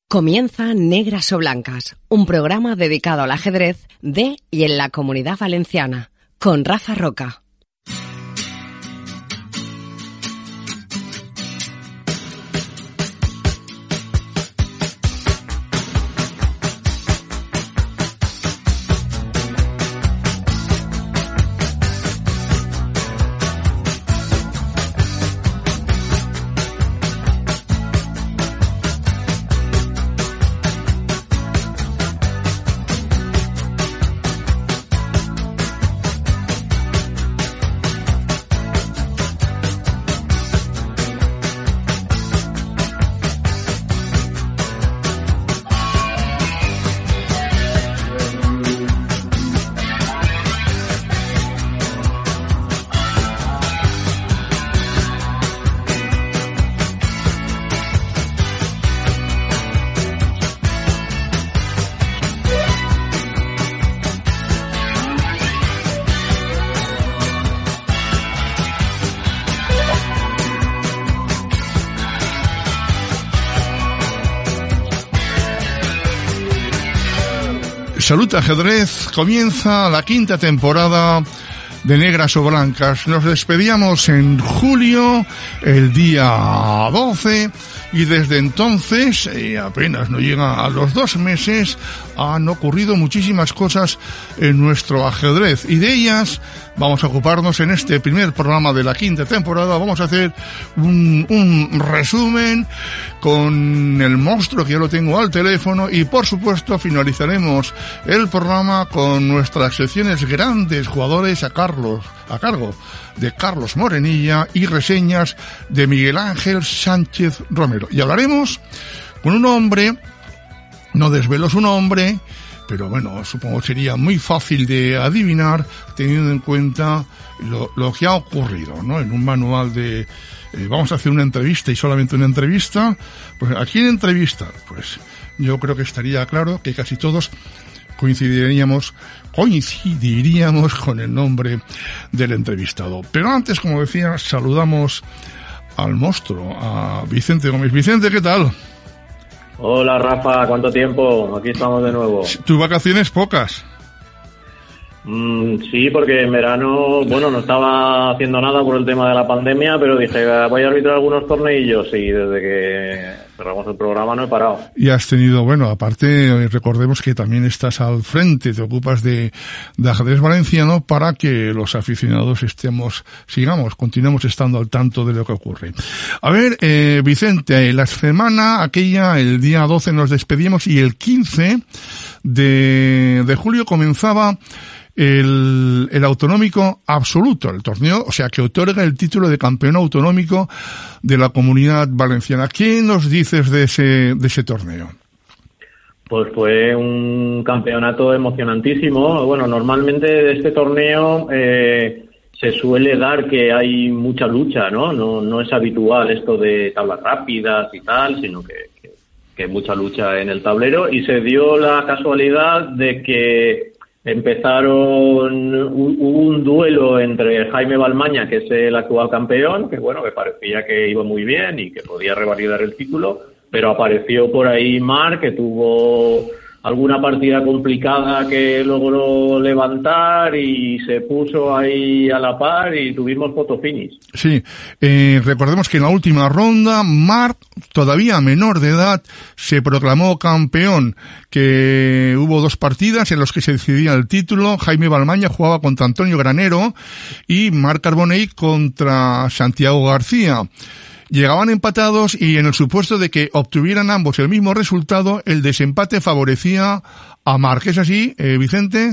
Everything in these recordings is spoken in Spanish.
Comienza Negras o Blancas, un programa dedicado al ajedrez de y en la Comunidad Valenciana, con Rafa Roca. Salud Ajedrez, comienza la quinta temporada de Negras o Blancas. Nos despedíamos en julio, el día 12, y desde entonces, apenas no llega a los 2 meses, han ocurrido muchísimas cosas en nuestro ajedrez, y de ellas vamos a ocuparnos en este primer programa de la quinta temporada. Vamos a hacer un resumen con el monstruo, que ya lo tengo al teléfono, y por supuesto finalizaremos el programa con nuestras secciones grandes jugadores a cargo de Carlos Morenilla y reseñas de Miguel Ángel Sánchez Romero. Y hablaremos con un hombre, no desvelo su nombre, pero bueno, supongo que sería muy fácil de adivinar teniendo en cuenta lo que ha ocurrido, ¿no? En un manual de... vamos a hacer una entrevista y solamente una entrevista. Pues ¿a quién entrevistar? Pues yo creo que estaría claro que casi todos coincidiríamos con el nombre del entrevistado. Pero antes, como decía, saludamos al monstruo, a Vicente Gómez. Vicente, ¿qué tal? Hola Rafa, ¿cuánto tiempo? Aquí estamos de nuevo. ¿Tus vacaciones pocas? Sí, porque en verano, bueno, no estaba haciendo nada por el tema de la pandemia, pero dije, voy a arbitrar algunos torneillos, y desde que cerramos el programa no he parado. Y has tenido, bueno, aparte, recordemos que también estás al frente, te ocupas de ajedrez valenciano para que los aficionados continuemos estando al tanto de lo que ocurre. A ver, Vicente, la semana aquella, el día 12 nos despedimos, y el 15 de julio comenzaba el autonómico absoluto, el torneo, o sea, que otorga el título de campeón autonómico de la Comunidad Valenciana. ¿Qué nos dices de ese torneo? Pues fue un campeonato emocionantísimo. Bueno, normalmente de este torneo se suele dar que hay mucha lucha, ¿no? No es habitual esto de tablas rápidas y tal, sino que hay mucha lucha en el tablero, y se dio la casualidad de que hubo un duelo entre Jaime Balmaña, que es el actual campeón, que bueno, que parecía que iba muy bien y que podía revalidar el título, pero apareció por ahí Marc, que tuvo alguna partida complicada que logró levantar y se puso ahí a la par y tuvimos photo finish. Sí, recordemos que en la última ronda Marc, todavía menor de edad, se proclamó campeón, que hubo 2 partidas en las que se decidía el título. Jaime Balmaña jugaba contra Antonio Granero y Marc Carbonell contra Santiago García. Llegaban empatados, y en el supuesto de que obtuvieran ambos el mismo resultado, el desempate favorecía a Marc. ¿Es así, Vicente?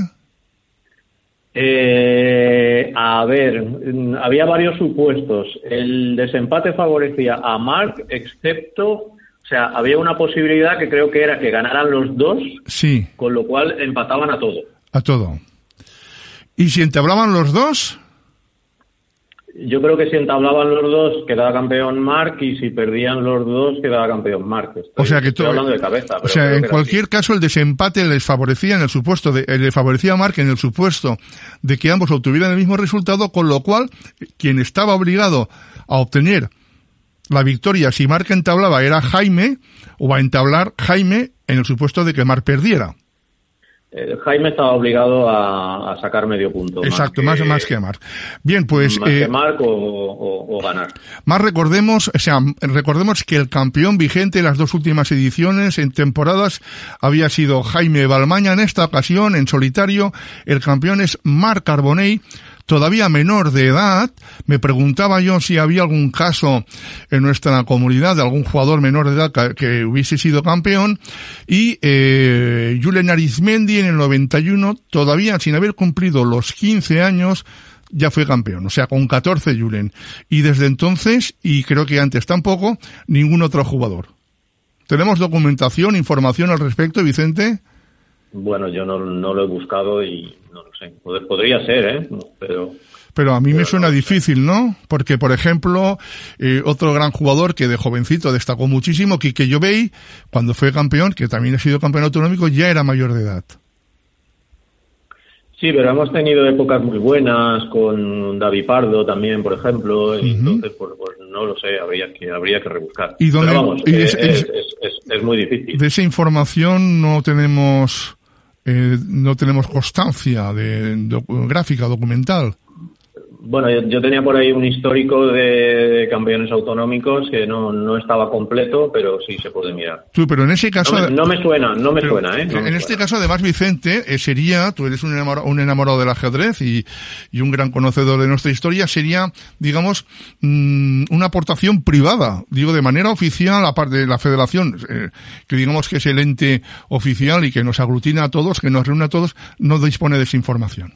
A ver, había varios supuestos. El desempate favorecía a Marc, excepto, o sea, había una posibilidad que creo que era que ganaran los dos, sí, con lo cual empataban a todo. A todo. ¿Y si entablaban los dos? Yo creo que si entablaban los dos quedaba campeón Marc, y si perdían los dos quedaba campeón Marc. Estoy hablando de cabeza. Pero o sea, en cualquier caso el desempate les favorecía le favorecía a Marc en el supuesto de que ambos obtuvieran el mismo resultado, con lo cual quien estaba obligado a obtener la victoria, si Marc entablaba, era Jaime, o va a entablar Jaime en el supuesto de que Marc perdiera. Jaime estaba obligado a sacar medio punto. Exacto, más que Marc. Bien, pues... Más que Marc o ganar. Más recordemos que el campeón vigente en las 2 últimas ediciones, en temporadas, había sido Jaime Balmaña. En esta ocasión, en solitario, el campeón es Marc Carbonell, todavía menor de edad. Me preguntaba yo si había algún caso en nuestra comunidad de algún jugador menor de edad que hubiese sido campeón. Y Julen Arizmendi en el 91, todavía sin haber cumplido los 15 años, ya fue campeón. O sea, con 14 Julen. Y desde entonces, y creo que antes tampoco, ningún otro jugador. ¿Tenemos documentación, información al respecto, Vicente? Bueno, yo no lo he buscado y no lo sé. Podría ser, Pero a mí me suena difícil, ¿no? Porque, por ejemplo, otro gran jugador que de jovencito destacó muchísimo, Quique Llobey, cuando fue campeón, que también ha sido campeón autonómico, ya era mayor de edad. Sí, pero hemos tenido épocas muy buenas con David Pardo también, por ejemplo, y entonces pues no lo sé, habría que rebuscar. ¿Y dónde, pero vamos, es muy difícil. De esa información no tenemos constancia gráfica, documental. Bueno, yo tenía por ahí un histórico de campeones autonómicos que no estaba completo, pero sí se puede mirar. Pero en ese caso... No me suena, en este caso, además, Vicente, tú eres un enamorado del ajedrez y un gran conocedor de nuestra historia, sería, digamos, una aportación privada, digo, de manera oficial, aparte de la federación, que digamos que es el ente oficial y que nos aglutina a todos, que nos reúne a todos, no dispone de esa información.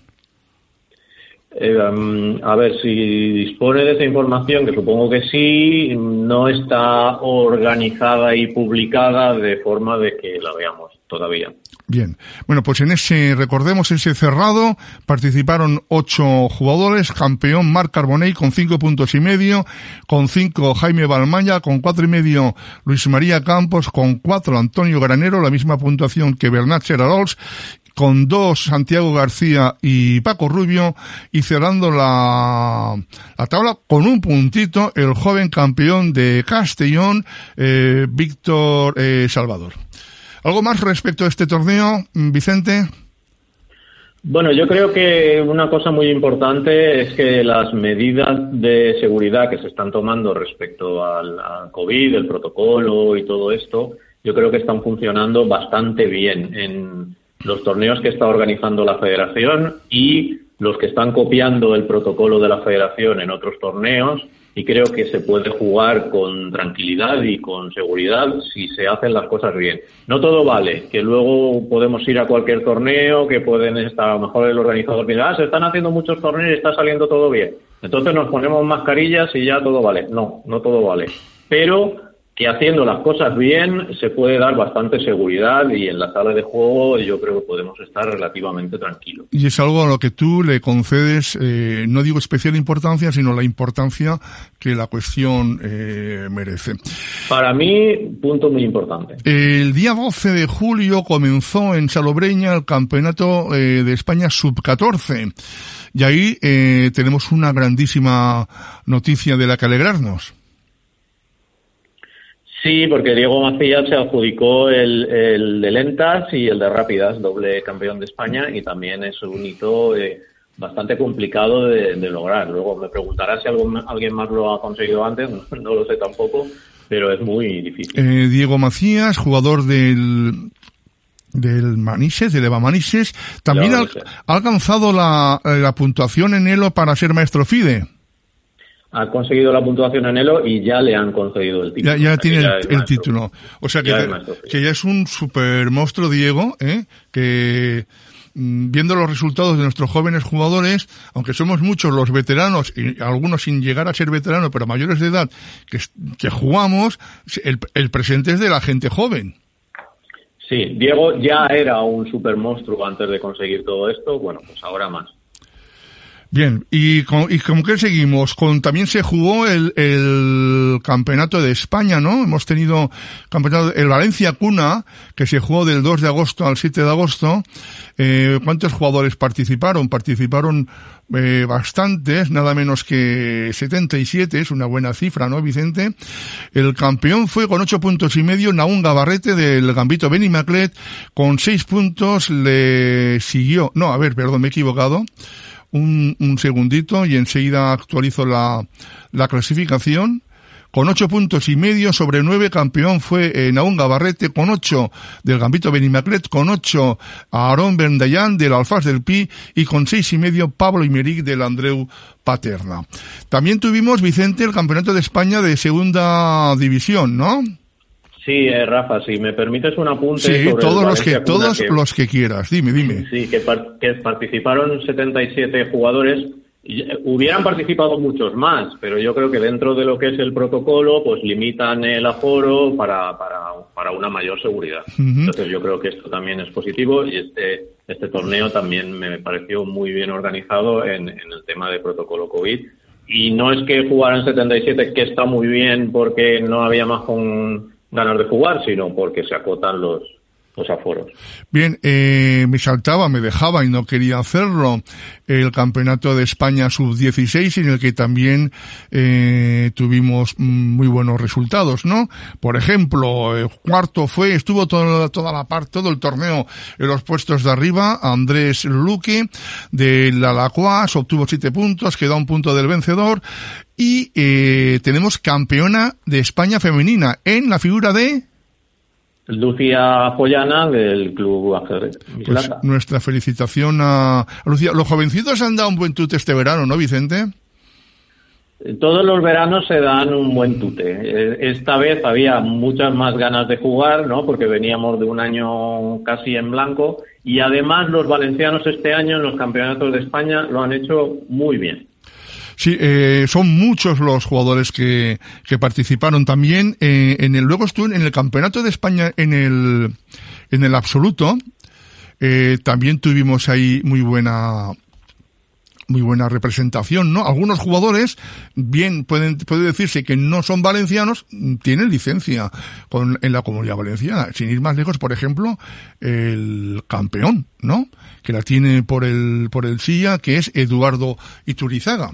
A ver, si dispone de esa información, que supongo que sí, no está organizada y publicada de forma de que la veamos todavía. Bien. Bueno, pues recordemos ese cerrado, participaron 8 jugadores, campeón Marc Carbonell con 5,5 puntos, con 5 Jaime Balmaña, con 4,5 Luis María Campos, con 4 Antonio Granero, la misma puntuación que Bernat Cherarols, con 2 Santiago García y Paco Rubio, y cerrando la tabla con un puntito el joven campeón de Castellón, Víctor Salvador. ¿Algo más respecto a este torneo, Vicente? Bueno, yo creo que una cosa muy importante es que las medidas de seguridad que se están tomando respecto al COVID, el protocolo y todo esto, yo creo que están funcionando bastante bien en los torneos que está organizando la Federación y los que están copiando el protocolo de la Federación en otros torneos, y creo que se puede jugar con tranquilidad y con seguridad si se hacen las cosas bien. No todo vale, que luego podemos ir a cualquier torneo, que pueden estar, a lo mejor el organizador piensa, se están haciendo muchos torneos y está saliendo todo bien. Entonces nos ponemos mascarillas y ya todo vale. No todo vale. Pero que haciendo las cosas bien se puede dar bastante seguridad y en la sala de juego yo creo que podemos estar relativamente tranquilos. Y es algo a lo que tú le concedes, no digo especial importancia, sino la importancia que la cuestión merece. Para mí, punto muy importante. El día 12 de julio comenzó en Salobreña el Campeonato de España Sub-14 y ahí tenemos una grandísima noticia de la que alegrarnos. Sí, porque Diego Macías se adjudicó el de lentas y el de rápidas, doble campeón de España, y también es un hito bastante complicado de lograr. Luego me preguntarás si alguien más lo ha conseguido antes, no lo sé tampoco, pero es muy difícil. Diego Macías, jugador del Manises, del EVA Manises, también ha alcanzado la puntuación en Elo para ser maestro FIDE. Ha conseguido la puntuación en Elo y ya le han concedido el título. Ya tiene el título. O sea que ya es un super monstruo, Diego, que viendo los resultados de nuestros jóvenes jugadores, aunque somos muchos los veteranos, y algunos sin llegar a ser veteranos, pero mayores de edad, que jugamos, el presente es de la gente joven. Sí, Diego ya era un super monstruo antes de conseguir todo esto, bueno, pues ahora más. Bien, ¿y con qué seguimos? También se jugó el Campeonato de España, ¿no? Hemos tenido el Valencia Cuna, que se jugó del 2 de agosto al 7 de agosto. ¿Cuántos jugadores participaron? Participaron bastantes, nada menos que 77, es una buena cifra, ¿no, Vicente? El campeón fue con 8 puntos y medio Nahum Gabarrete del Gambito Benimaclet, con 6 puntos le siguió, me he equivocado. Un segundito y enseguida actualizo la clasificación. Con 8 puntos y medio sobre 9, campeón fue Nahum Gabarrete, con 8 del Gambito Benimaclet, con 8 Aarón Berndayan del Alfaz del Pi y con 6 y medio Pablo Imeric del Andreu Paterna. También tuvimos, Vicente, el Campeonato de España de Segunda División, ¿no? Sí, Rafa, si me permites un apunte. Sí, sobre todos los que quieras. Dime. Sí, que participaron 77 jugadores. Hubieran participado muchos más, pero yo creo que dentro de lo que es el protocolo, pues limitan el aforo para una mayor seguridad. Uh-huh. Entonces yo creo que esto también es positivo y este torneo también me pareció muy bien organizado en el tema de protocolo COVID. Y no es que jugaran 77, que está muy bien porque no había más con ganas de jugar, sino porque se acotan los aforos. Bien, me dejaba y no quería hacerlo el Campeonato de España Sub-16, en el que también tuvimos muy buenos resultados, ¿no? Por ejemplo, cuarto estuvo todo el torneo en los puestos de arriba, Andrés Luque de la Lacroix, obtuvo 7 puntos, quedó a un punto del vencedor, y tenemos campeona de España femenina en la figura de Lucía Joyana del Club Ajedrez. Pues nuestra felicitación a Lucía. Los jovencitos han dado un buen tute este verano, ¿no, Vicente? Todos los veranos se dan un buen tute. Esta vez había muchas más ganas de jugar, ¿no? Porque veníamos de un año casi en blanco y además los valencianos este año en los campeonatos de España lo han hecho muy bien. Sí, son muchos los jugadores que participaron también. Luego estuve en el Campeonato de España en el absoluto. También tuvimos ahí muy buena representación, ¿no? Algunos jugadores, puede decirse que no son valencianos, tienen licencia en la Comunidad Valenciana. Sin ir más lejos, por ejemplo, el campeón, ¿no? Que la tiene por el SIA, que es Eduardo Iturizaga.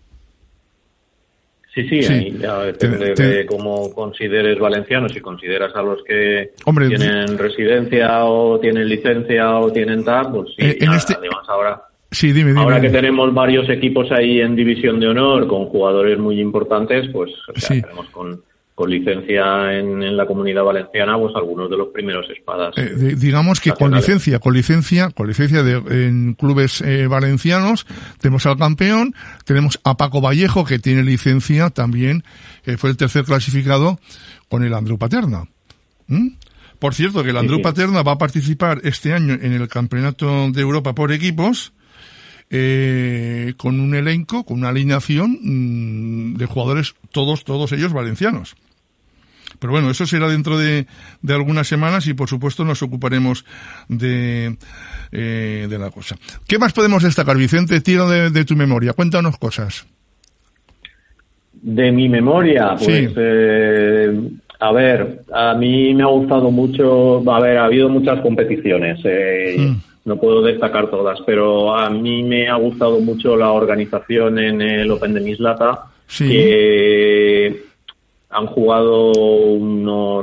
Sí, ahí ya depende de cómo consideres valencianos. Si consideras a los que tienen residencia o tienen licencia o tienen TAP, pues sí. Además ahora, dime. Ahora que tenemos varios equipos ahí en División de Honor con jugadores muy importantes, pues tenemos con licencia en la Comunidad Valenciana, pues algunos de los primeros espadas. Digamos que con licencia en clubes valencianos, tenemos al campeón, tenemos a Paco Vallejo, que tiene licencia también, fue el tercer clasificado con el Andreu Paterna. Por cierto, que el Andreu Paterna va a participar este año en el Campeonato de Europa por equipos, con un elenco, con una alineación de jugadores, todos ellos valencianos. Pero bueno, eso será dentro de algunas semanas y por supuesto nos ocuparemos de la cosa. ¿Qué más podemos destacar, Vicente? Tiro de tu memoria, cuéntanos cosas. De mi memoria, pues a mí me ha gustado mucho, ha habido muchas competiciones, no puedo destacar todas, pero a mí me ha gustado mucho la organización en el Open de Mislata, que han jugado unos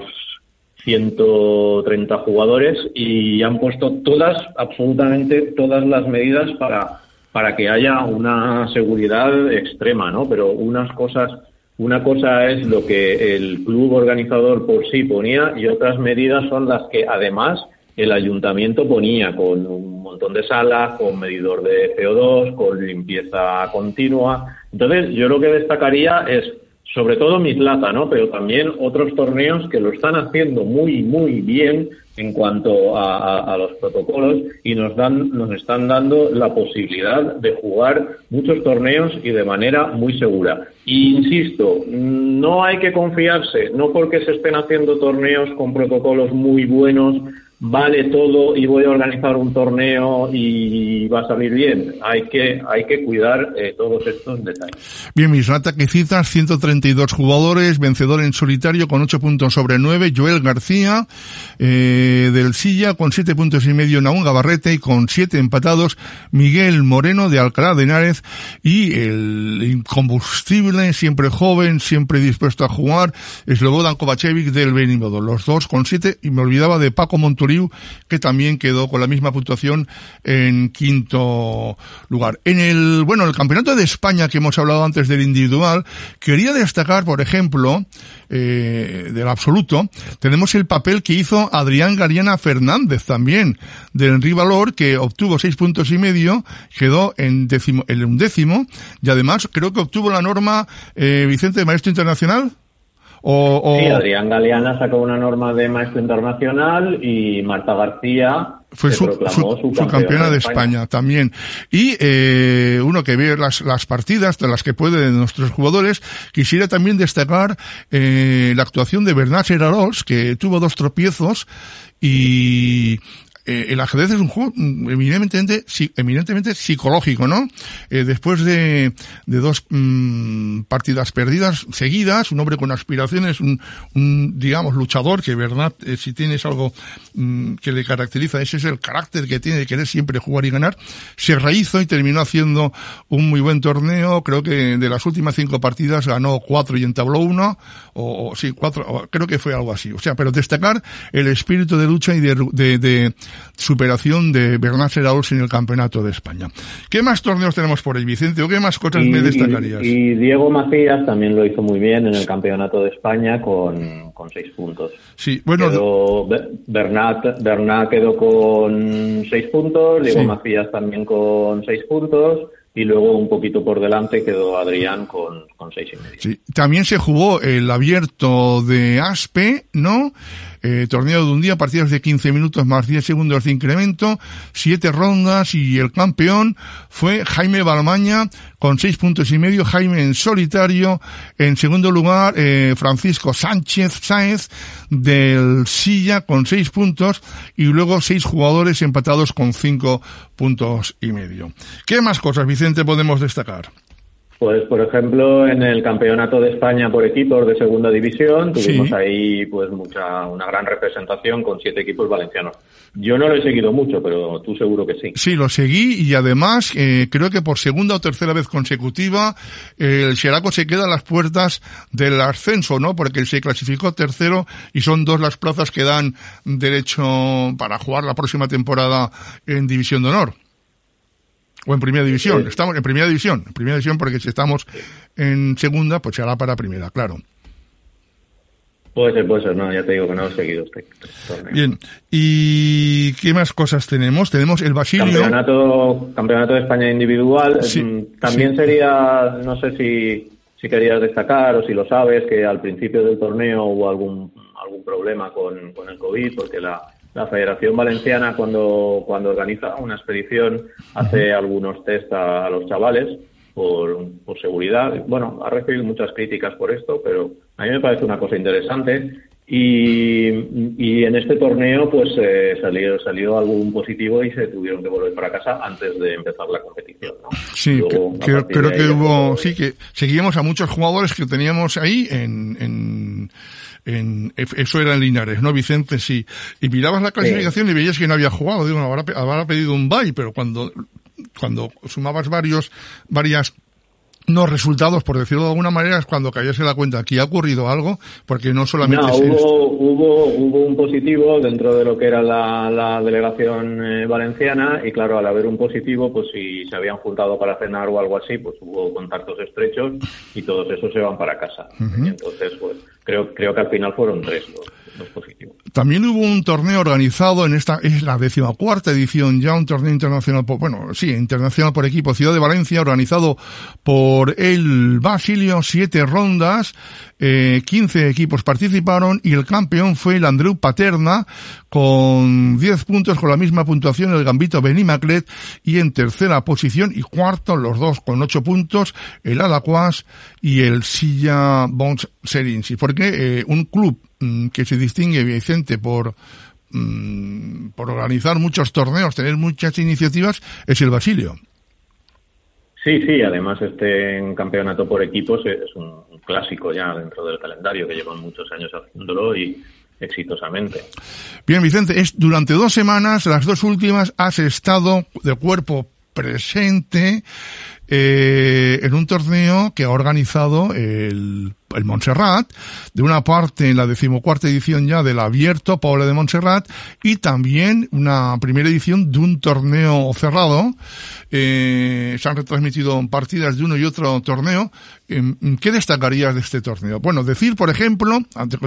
130 jugadores y han puesto absolutamente todas las medidas para que haya una seguridad extrema, ¿no? Pero una cosa es lo que el club organizador por sí ponía y otras medidas son las que además el ayuntamiento ponía, con un montón de salas, con medidor de CO2, con limpieza continua. Entonces, yo lo que destacaría es sobre todo Mislata, ¿no? Pero también otros torneos que lo están haciendo muy, muy bien en cuanto a los protocolos y nos están dando la posibilidad de jugar muchos torneos y de manera muy segura. Y insisto, no hay que confiarse, no porque se estén haciendo torneos con protocolos muy buenos vale todo y voy a organizar un torneo y va a salir bien. Hay que cuidar todos estos detalles. Bien, Mislata, que citas 132 jugadores, vencedor en solitario con 8 puntos sobre 9, Joel García, del Silla, con 7 puntos y medio, Naún Gabarrete, y con 7 empatados, Miguel Moreno de Alcalá de Henares, y el incombustible, siempre joven, siempre dispuesto a jugar, Slobodan Kovacevic del Benimodo. Los dos con 7, y me olvidaba de Paco Monturiu, que también quedó con la misma puntuación en quinto lugar. En el campeonato de España que hemos hablado antes del individual, quería destacar, por ejemplo, del absoluto, tenemos el papel que hizo Adrián Gariana Fernández también, del Rivalor, que obtuvo 6 puntos y medio, quedó en undécimo, y además creo que obtuvo la norma, Vicente, de maestro internacional. Sí, Adrián Galeana sacó una norma de maestro internacional y Marta García fue su campeona de España también. Y uno que ve las partidas de las que puede de nuestros jugadores, quisiera también destacar la actuación de Bernat Serarols, que tuvo 2 tropiezos, y el ajedrez es un juego eminentemente psicológico, ¿no? Después de 2 partidas perdidas seguidas, un hombre con aspiraciones, un digamos luchador, que verdad, si tienes algo que le caracteriza, ese es el carácter que tiene de querer siempre jugar y ganar, se rehizo y terminó haciendo un muy buen torneo. Creo que de las últimas 5 partidas ganó 4 y entabló 1, o 4, creo que fue algo así. O sea, pero destacar el espíritu de lucha y de superación de Bernat Serarols en el Campeonato de España. ¿Qué más torneos tenemos por ahí, Vicente? ¿O qué más cosas me destacarías? Y Diego Macías también lo hizo muy bien en el Campeonato de España con 6 puntos. Sí, bueno. Bernat quedó con 6 puntos, Diego Macías también con 6 puntos, y luego un poquito por delante quedó Adrián con 6 y medio. Sí, también se jugó el abierto de Aspe, ¿no? Torneo de un día, partidas de 15 minutos más 10 segundos de incremento, 7 rondas, y el campeón fue Jaime Balmaña con 6 puntos y medio, Jaime en solitario. En segundo lugar, Francisco Sáenz del Silla con 6 puntos, y luego 6 jugadores empatados con 5 puntos y medio. ¿Qué más cosas, Vicente, podemos destacar? Pues, por ejemplo, en el Campeonato de España por equipos de segunda división tuvimos ahí pues una gran representación con 7 equipos valencianos. Yo no lo he seguido mucho, pero tú seguro que sí. Sí, lo seguí, y además creo que por segunda o tercera vez consecutiva el Xeraco se queda a las puertas del ascenso, ¿no? Porque se clasificó tercero, y son 2 las plazas que dan derecho para jugar la próxima temporada en División de Honor. O en Primera División. Sí. Estamos en Primera División, porque si estamos en segunda, pues será para Primera, claro. Puede ser, no, ya te digo que no lo he seguido este torneo. Bien, ¿y qué más cosas tenemos? Tenemos el Basilio. Campeonato de España individual. Sí, también sería, no sé si querías destacar o si lo sabes, que al principio del torneo hubo algún problema con el COVID, porque la Federación Valenciana, cuando organiza una expedición, hace algunos test a los chavales por seguridad. Bueno, ha recibido muchas críticas por esto, pero a mí me parece una cosa interesante. Y en este torneo pues salió algún positivo y se tuvieron que volver para casa antes de empezar la competición, ¿no? Sí, luego, creo que hubo, sí, que seguíamos a muchos jugadores que teníamos ahí eso era en Linares, ¿no, Vicente? Sí. Y mirabas la clasificación y veías que no había jugado. Digo, habrá pedido un bye, pero cuando sumabas varias no resultados, por decirlo de alguna manera, es cuando caías en la cuenta que ha ocurrido algo, porque no solamente hubo un positivo dentro de lo que era la delegación valenciana, y claro, al haber un positivo, pues si se habían juntado para cenar o algo así, pues hubo contactos estrechos y todos esos se van para casa. Y entonces, pues creo que al final fueron 3 los positivos. También hubo un torneo organizado es la 14ª edición ya, un torneo internacional internacional por equipo, Ciudad de Valencia, organizado por el Basilio, 7 rondas, 15 equipos participaron, y el campeón fue el Andreu Paterna con 10 puntos, con la misma puntuación el Gambito Benimaclet, y en tercera posición y cuarto, los dos con 8 puntos, el Alacuas y el Silla Bons Serinci. Porque un club que se distingue, Vicente, por por organizar muchos torneos, tener muchas iniciativas, es el Basilio. Sí, además en campeonato por equipos es un clásico ya dentro del calendario, que llevan muchos años haciéndolo y exitosamente. Bien, Vicente, durante 2 semanas, las 2 últimas, has estado de cuerpo presente en un torneo que ha organizado el Montserrat, de una parte en la 14ª edición ya del Abierto Poble de Montserrat, y también una primera edición de un torneo cerrado. Se han retransmitido partidas de uno y otro torneo. ¿Qué destacarías de este torneo? Bueno, decir, por ejemplo,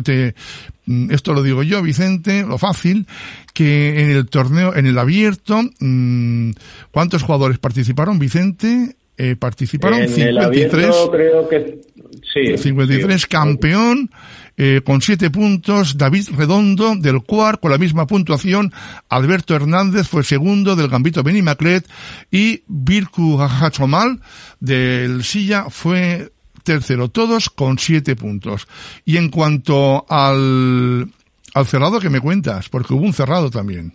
esto lo digo yo, Vicente, lo fácil, que en el torneo, en el Abierto, ¿cuántos jugadores participaron, Vicente? Participaron en 53. El Abierto, creo que sí. 53, campeón, con 7 puntos, David Redondo del Cuar, con la misma puntuación, Alberto Hernández fue segundo del Gambito Benimaclet, y Birku Hachomal del Silla fue tercero, todos con 7 puntos. Y en cuanto al cerrado, ¿qué me cuentas? Porque hubo un cerrado también.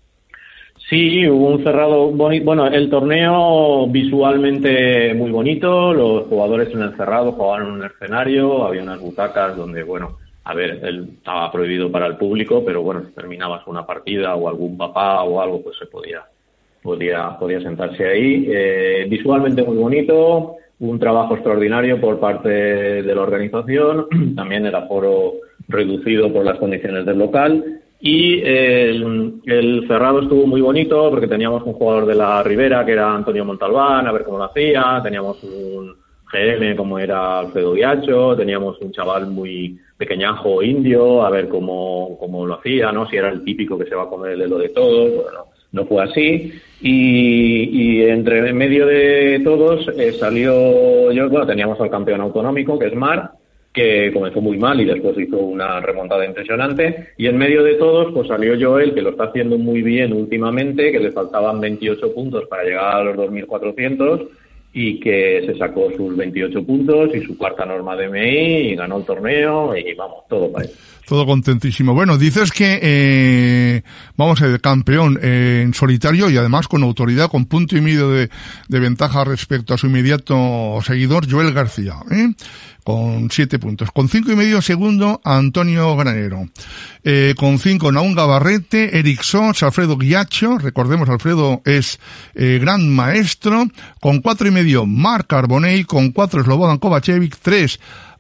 Sí, hubo un cerrado bonito. Bueno, el torneo visualmente muy bonito, los jugadores en el cerrado jugaban en un escenario, había unas butacas donde, bueno, a ver, él estaba prohibido para el público, pero bueno, si terminabas una partida o algún papá o algo, pues se podía sentarse ahí. Visualmente muy bonito, un trabajo extraordinario por parte de la organización, también el aforo reducido por las condiciones del local. Y el cerrado estuvo muy bonito porque teníamos un jugador de la Ribera que era Antonio Montalbán, a ver cómo lo hacía, teníamos un GM como era Alfredo Diacho, teníamos un chaval muy pequeñajo indio, a ver cómo lo hacía, ¿no? Si era el típico que se va a comer el dedo de todos. Bueno, no fue así. Y entre medio de todos teníamos al campeón autonómico, que es Mar, que comenzó muy mal y después hizo una remontada impresionante, y en medio de todos pues salió Joel, que lo está haciendo muy bien últimamente, que le faltaban 28 puntos para llegar a los 2.400 y que se sacó sus 28 puntos y su cuarta norma de MI y ganó el torneo y vamos, todo para él. Todo contentísimo. Bueno, dices que vamos a ir campeón en solitario y además con autoridad, con 1,5 puntos de ventaja respecto a su inmediato seguidor, Joel García, con 7 puntos. Con 5,5 segundo, Antonio Granero. Con 5, Naun Gabarrete, Eric Soch, Alfredo Guiacho, recordemos, Alfredo es gran maestro. Con 4,5, Marc Carbonell, con 4, Slobodan Kovacevic, 3,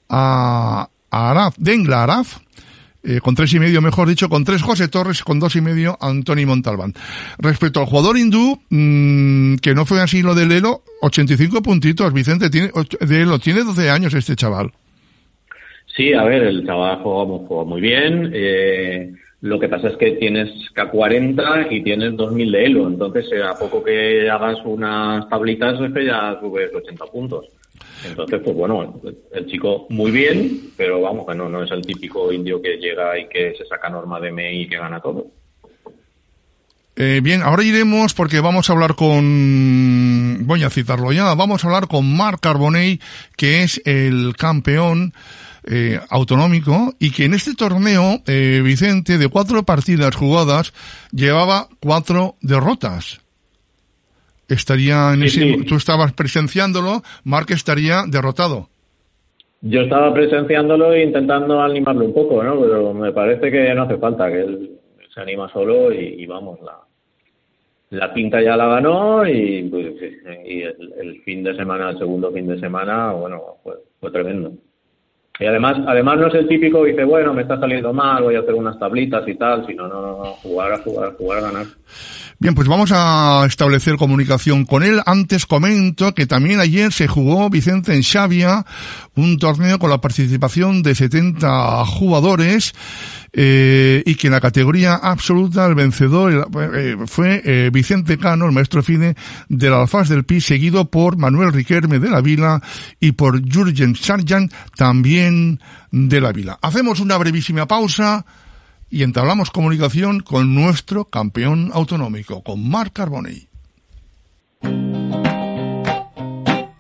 Dengla Araf, con 3,5, mejor dicho, con 3 José Torres, con 2,5 Antoni Montalbán. Respecto al jugador hindú, que no fue así lo de Lelo, 85 puntitos, Vicente, tiene 12 años este chaval. Sí, a ver, el chaval jugó muy bien, lo que pasa es que tienes K40 y tienes 2.000 de Elo, entonces a poco que hagas unas tablitas es que ya subes 80 puntos. Entonces, pues bueno, el chico muy bien, pero vamos, que no es el típico indio que llega y que se saca norma de MI y que gana todo. Bien, ahora iremos porque vamos a hablar voy a citarlo ya, vamos a hablar con Marc Carbonell, que es el campeón autonómico y que en este torneo, Vicente, de 4 partidas jugadas, llevaba 4 derrotas. Estaría sí. Tú estabas presenciándolo, Marc estaría derrotado. Yo estaba presenciándolo e intentando animarlo un poco, ¿no? Pero me parece que no hace falta, que él se anima solo y vamos, la quinta ya la ganó y el fin de semana, el segundo fin de semana, bueno, fue tremendo. Y además no es el típico que dice, bueno, me está saliendo mal, voy a hacer unas tablitas y tal, sino no, jugar a ganar. Bien, pues vamos a establecer comunicación con él. Antes comento que también ayer se jugó, Vicente, en Xavia, un torneo con la participación de 70 jugadores, y que en la categoría absoluta el vencedor fue Vicente Cano, el maestro fine del Alfaz del Pi, seguido por Manuel Riquelme de la Vila y por Jürgen Sargent, también de la Vila. Hacemos una brevísima pausa y entablamos comunicación con nuestro campeón autonómico, con Marc Carbonell.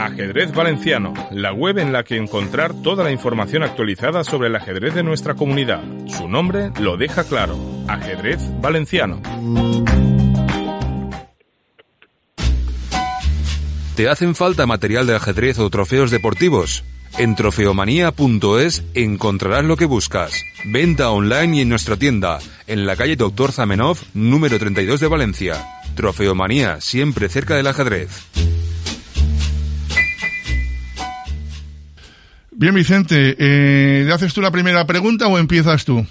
Ajedrez Valenciano, la web en la que encontrar toda la información actualizada sobre el ajedrez de nuestra comunidad. Su nombre lo deja claro, Ajedrez Valenciano. ¿Te hacen falta material de ajedrez o trofeos deportivos? En trofeomanía.es encontrarás lo que buscas. Venta online y en nuestra tienda, en la calle Doctor Zamenhof, número 32 de Valencia. Trofeomanía, siempre cerca del ajedrez. Bien, Vicente, ¿le haces tú la primera pregunta o empiezas tú?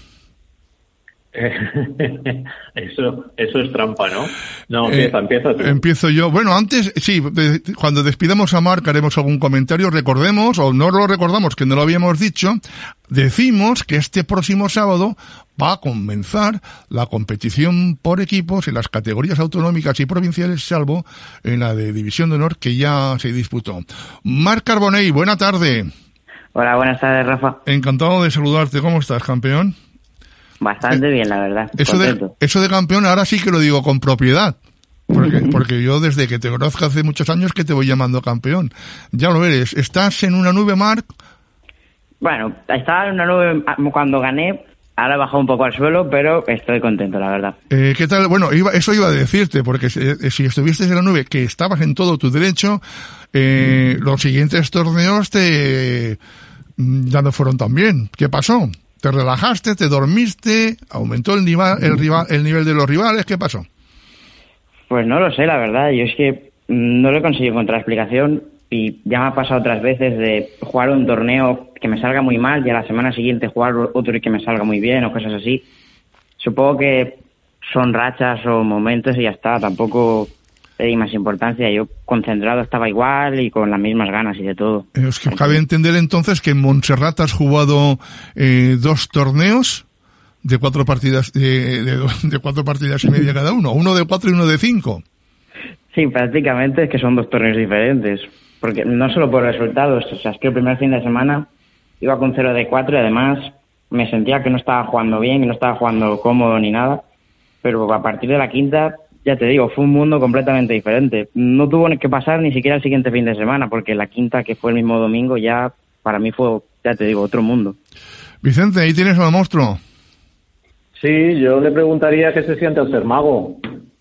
Eso es trampa, ¿no? No, empieza tú. Empiezo yo. Bueno, antes, sí, cuando despidamos a Marc haremos algún comentario. Recordemos, o no lo recordamos, que no lo habíamos dicho, decimos que este próximo sábado va a comenzar la competición por equipos en las categorías autonómicas y provinciales, salvo en la de División de Honor, que ya se disputó. Marc Carbonell, buena tarde. Hola, buenas tardes, Rafa. Encantado de saludarte. ¿Cómo estás, campeón? Bastante bien, la verdad. Eso de campeón ahora sí que lo digo con propiedad. Porque yo desde que te conozco hace muchos años que te voy llamando campeón. Ya lo eres. ¿Estás en una nube, Marc? Bueno, estaba en una nube cuando gané. Ahora he bajado un poco al suelo, pero estoy contento, la verdad. ¿Qué tal? Bueno, eso iba a decirte, porque si estuviste en la nube, que estabas en todo tu derecho, los siguientes torneos ya no fueron tan bien. ¿Qué pasó? ¿Te relajaste? ¿Te dormiste? ¿Aumentó el nivel de los rivales? ¿Qué pasó? Pues no lo sé, la verdad. Yo es que no le he conseguido encontrar explicación y ya me ha pasado otras veces de jugar un torneo que me salga muy mal y a la semana siguiente jugar otro y que me salga muy bien o cosas así. Supongo que son rachas o momentos y ya está. Tampoco le di más importancia. Yo concentrado estaba igual y con las mismas ganas y de todo. Es que cabe entender entonces que en Montserrat has jugado 2 torneos de 4 partidas de 4 partidas y media cada uno de 4 y uno de 5. Sí, prácticamente es que son 2 torneos diferentes, porque no solo por resultados, o sea, es que el primer fin de semana iba con 0 de 4 y además me sentía que no estaba jugando bien, que no estaba jugando cómodo ni nada, pero a partir de la quinta, ya te digo, fue un mundo completamente diferente. No tuvo que pasar ni siquiera el siguiente fin de semana, porque la quinta, que fue el mismo domingo, ya para mí fue, ya te digo, otro mundo. Vicente, ahí tienes al monstruo. Sí, yo le preguntaría qué se siente al ser mago.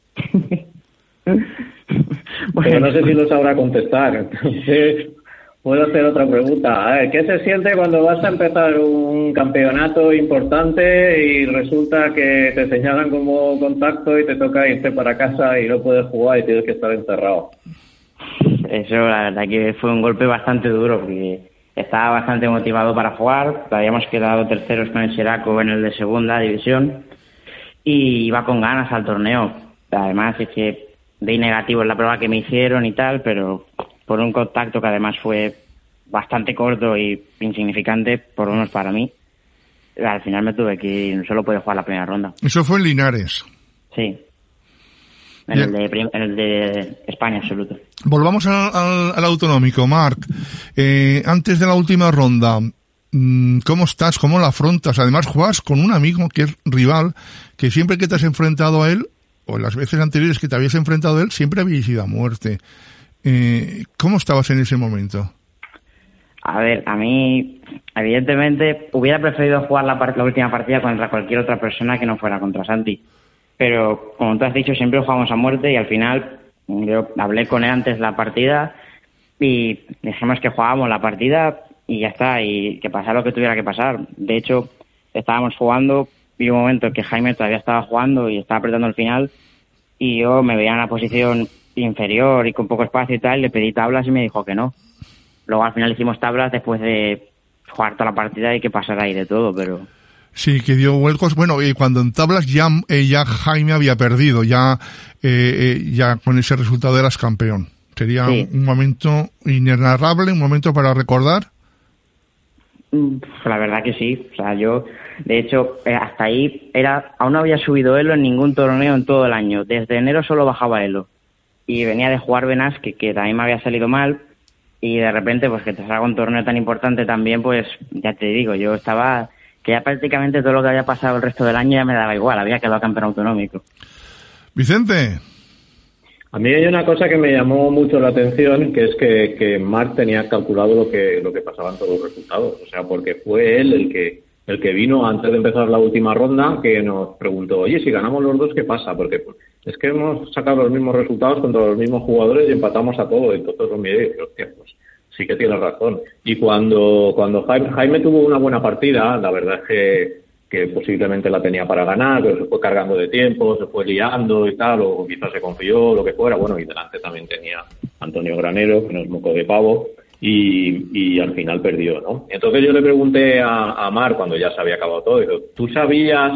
Pero no sé si lo sabrá contestar. Entonces, puedo hacer otra pregunta. A ver, ¿qué se siente cuando vas a empezar un campeonato importante y resulta que te señalan como contacto y te toca irte para casa y no puedes jugar y tienes que estar encerrado? Eso, la verdad que fue un golpe bastante duro, porque estaba bastante motivado para jugar. Habíamos quedado terceros con el Xeraco en el de segunda división y iba con ganas al torneo. Además es que di negativo en la prueba que me hicieron y tal, pero por un contacto que además fue bastante corto y insignificante, por lo menos para mí, al final me tuve que ir, solo pude jugar la primera ronda. Eso fue en Linares. Sí. En el de España absoluto. Volvamos al autonómico, Marc. Antes de la última ronda, ¿cómo estás? ¿Cómo la afrontas? Además, juegas con un amigo que es rival, que siempre que te has enfrentado a él, o las veces anteriores que te habías enfrentado a él, siempre habíais ido a muerte. ¿Cómo estabas en ese momento? A ver, a mí, evidentemente, hubiera preferido jugar la última partida contra cualquier otra persona que no fuera contra Santi. Pero, como tú has dicho, siempre jugamos a muerte y al final yo hablé con él antes de la partida y dijimos que jugábamos la partida y ya está, y que pasara lo que tuviera que pasar. De hecho, estábamos jugando y un momento en que Jaime todavía estaba jugando y estaba apretando el final y yo me veía en una posición inferior y con poco espacio y tal, le pedí tablas y me dijo que no. Luego al final hicimos tablas después de jugar toda la partida y que pasara ahí de todo, pero... Sí, que dio vuelcos. Bueno, y cuando en tablas ya Jaime había perdido, ya con ese resultado eras campeón. Sería sí. Un momento inenarrable, un momento para recordar. La verdad que sí. O sea, yo, de hecho, hasta ahí aún no había subido Elo en ningún torneo en todo el año. Desde enero solo bajaba Elo. Y venía de jugar Benasque, que también me había salido mal. Y de repente, pues que te salga un torneo tan importante también, pues ya te digo, yo estaba... que ya prácticamente todo lo que había pasado el resto del año ya me daba igual, había quedado campeón autonómico. Vicente. A mí hay una cosa que me llamó mucho la atención, que es que Marc tenía calculado lo que pasaba en todos los resultados. O sea, porque fue él el que vino antes de empezar la última ronda, que nos preguntó, oye, si ganamos los dos, ¿qué pasa? Porque es que hemos sacado los mismos resultados contra los mismos jugadores y empatamos a todos. Entonces lo miré y dije, hostia, pues sí que tienes razón. Y cuando Jaime tuvo una buena partida, la verdad es que posiblemente la tenía para ganar, pero se fue cargando de tiempo, se fue liando y tal, o quizás se confió, lo que fuera. Bueno, y delante también tenía Antonio Granero, que no es moco de pavo, y al final perdió, ¿no? Entonces yo le pregunté a Marc, cuando ya se había acabado todo, digo, ¿tú sabías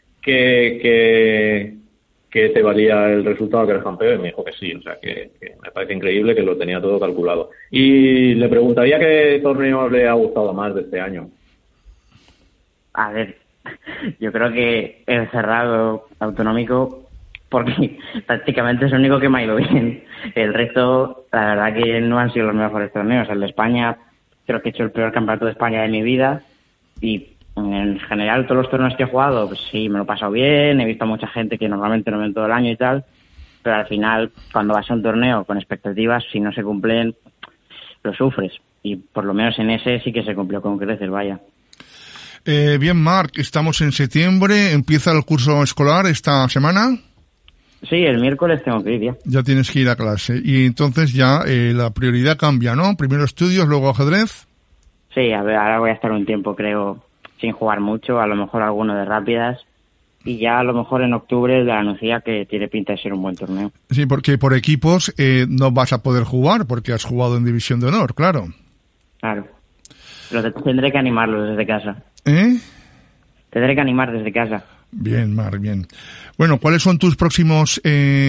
que te valía el resultado, que eres campeón? Y me dijo que sí, o sea, que me parece increíble, que lo tenía todo calculado. Y le preguntaría qué torneo le ha gustado más de este año. A ver, yo creo que el cerrado autonómico, porque prácticamente es el único que me ha ido bien. El resto, la verdad que no han sido los mejores torneos. El de España, creo que he hecho el peor campeonato de España de mi vida, y en general todos los torneos que he jugado, pues sí, me lo he pasado bien, he visto a mucha gente que normalmente no ven todo el año y tal, pero al final, cuando vas a un torneo con expectativas, si no se cumplen, lo sufres. Y por lo menos en ese sí que se cumplió con creces, vaya. Bien, Marc, estamos en septiembre, empieza el curso escolar esta semana. Sí, el miércoles tengo que ir ya. Ya tienes que ir a clase. Y entonces ya la prioridad cambia, ¿no? Primero estudios, luego ajedrez. Sí, a ver, ahora voy a estar un tiempo, creo, sin jugar mucho, a lo mejor alguno de rápidas. Y ya a lo mejor en octubre le anuncia que tiene pinta de ser un buen torneo. Sí, porque por equipos no vas a poder jugar, porque has jugado en División de Honor, claro. Claro. Pero tendré que animarlos desde casa. Tendré que animar desde casa. Bien, Marc, bien. Bueno, ¿cuáles son tus próximas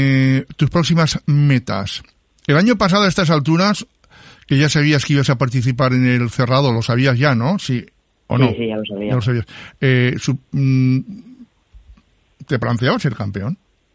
metas? El año pasado a estas alturas, que ya sabías que ibas a participar en el cerrado, lo sabías ya, ¿no? Sí, ¿o no? Sí, ya lo sabía. Ya lo sabías. ¿Te planteabas ser campeón?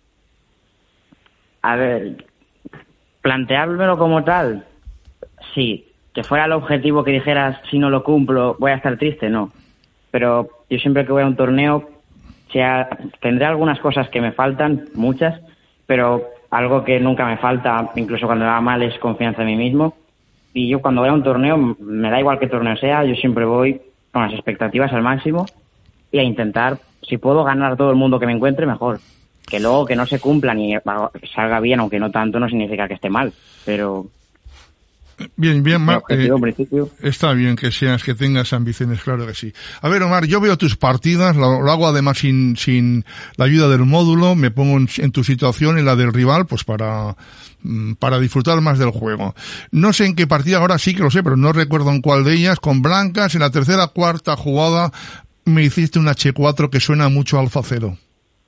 A ver, planteármelo como tal, sí. Que fuera el objetivo, que dijeras, si no lo cumplo, voy a estar triste, no. Pero yo siempre que voy a un torneo, tendré algunas cosas que me faltan, muchas, pero algo que nunca me falta, incluso cuando me va mal, es confianza en mí mismo. Y yo cuando voy a un torneo, me da igual qué torneo sea, yo siempre voy con las expectativas al máximo y a intentar, si puedo ganar a todo el mundo que me encuentre, mejor. Que luego que no se cumplan y salga bien, aunque no tanto, no significa que esté mal, pero... Bien, Marc, está bien que tengas ambiciones, claro que sí. A ver, Omar, yo veo tus partidas, lo hago además sin la ayuda del módulo, me pongo en tu situación, en la del rival, pues para disfrutar más del juego. No sé en qué partida, ahora sí que lo sé, pero no recuerdo en cuál de ellas, con blancas, en la tercera, cuarta jugada, me hiciste una H4 que suena mucho a Alfa 0.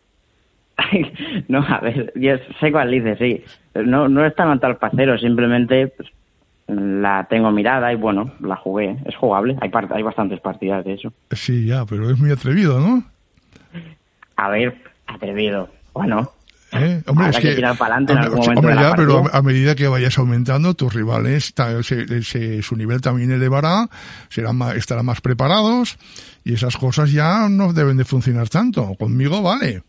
No, a ver, yo sé cuál dices, sí. No es tan Alfa 0, simplemente... Pues, la tengo mirada y bueno, la jugué, es jugable, hay bastantes partidas de eso. Sí, ya, pero es muy atrevido, ¿no? A ver, atrevido, bueno, hombre, habrá que tirar para adelante en algún momento de la partida. Pero a medida que vayas aumentando, tus rivales, su nivel también elevará, estarán más preparados y esas cosas ya no deben de funcionar tanto. Conmigo vale.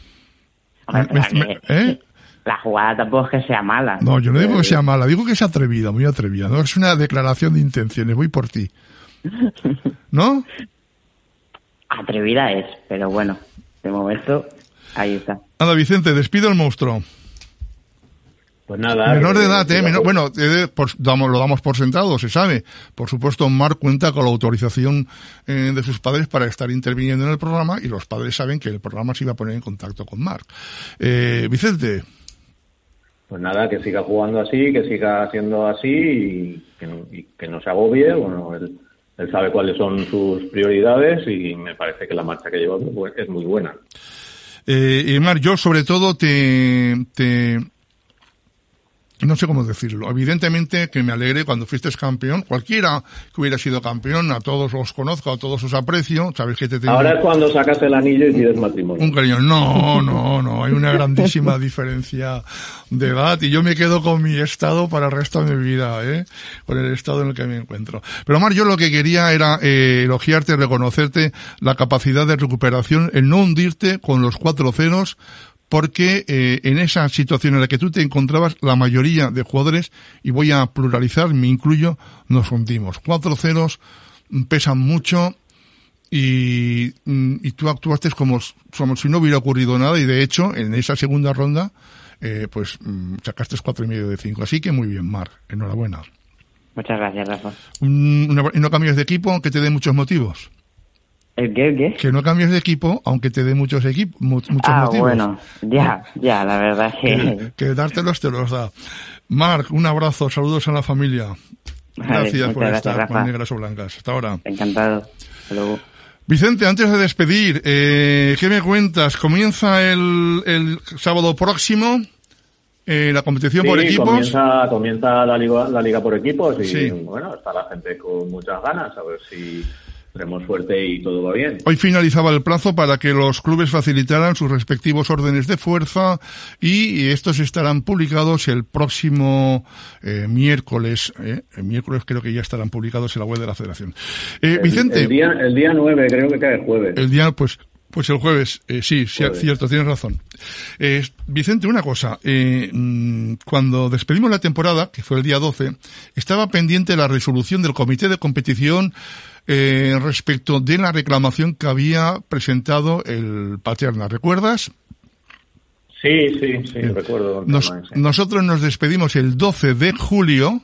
La jugada tampoco es que sea mala. No, yo no digo que sea mala, digo que es atrevida, muy atrevida. No es una declaración de intenciones, voy por ti. ¿No? Atrevida es, pero bueno, de momento, ahí está. Anda, Vicente, despido al monstruo. Pues nada. Menor de edad, bueno, lo damos por sentado, se sabe. Por supuesto, Marc cuenta con la autorización de sus padres para estar interviniendo en el programa y los padres saben que el programa se iba a poner en contacto con Marc. Vicente. Pues nada, que siga jugando así, que siga siendo así y que no se agobie. Bueno, él sabe cuáles son sus prioridades y me parece que la marcha que lleva es muy buena. Y Marc, yo sobre todo no sé cómo decirlo. Evidentemente que me alegré cuando fuiste campeón. Cualquiera que hubiera sido campeón, a todos los conozco, a todos os aprecio. Sabes que te tengo... Ahora es cuando sacas el anillo y pides matrimonio. Un cariño. No. Hay una grandísima diferencia de edad y yo me quedo con mi estado para el resto de mi vida, con el estado en el que me encuentro. Pero Mar, yo lo que quería era elogiarte, reconocerte la capacidad de recuperación, el no hundirte con los 4 ceros porque en esa situación en la que tú te encontrabas, la mayoría de jugadores, y voy a pluralizar, me incluyo, nos hundimos. 4-0 pesan mucho y tú actuaste como si no hubiera ocurrido nada, y de hecho, en esa segunda ronda, sacaste 4,5 de 5. Así que muy bien, Marc, enhorabuena. Muchas gracias, Rafa. ¿Y no cambias de equipo aunque te dé muchos motivos? ¿El qué? Que no cambies de equipo aunque te dé muchos motivos. Bueno, ya, la verdad es que dártelos te los da. Marc, un abrazo, saludos a la familia. Gracias por estar con Negras o Blancas. Hasta ahora. Encantado. Hasta luego. Vicente, antes de despedir, ¿qué me cuentas? ¿Comienza el sábado próximo la competición por equipos? Comienza la liga por equipos y sí. Bueno, está la gente con muchas ganas, a ver si tenemos suerte y todo va bien. Hoy finalizaba el plazo para que los clubes facilitaran sus respectivos órdenes de fuerza y estos estarán publicados el próximo miércoles. El miércoles creo que ya estarán publicados en la web de la Federación. Vicente. El día 9 creo que cae el jueves. El día, pues el jueves, sí, cierto, tienes razón. Vicente, una cosa, cuando despedimos la temporada, que fue el día 12, estaba pendiente la resolución del comité de competición respecto de la reclamación que había presentado el Paterna. ¿Recuerdas? Sí, recuerdo. Nosotros nos despedimos el 12 de julio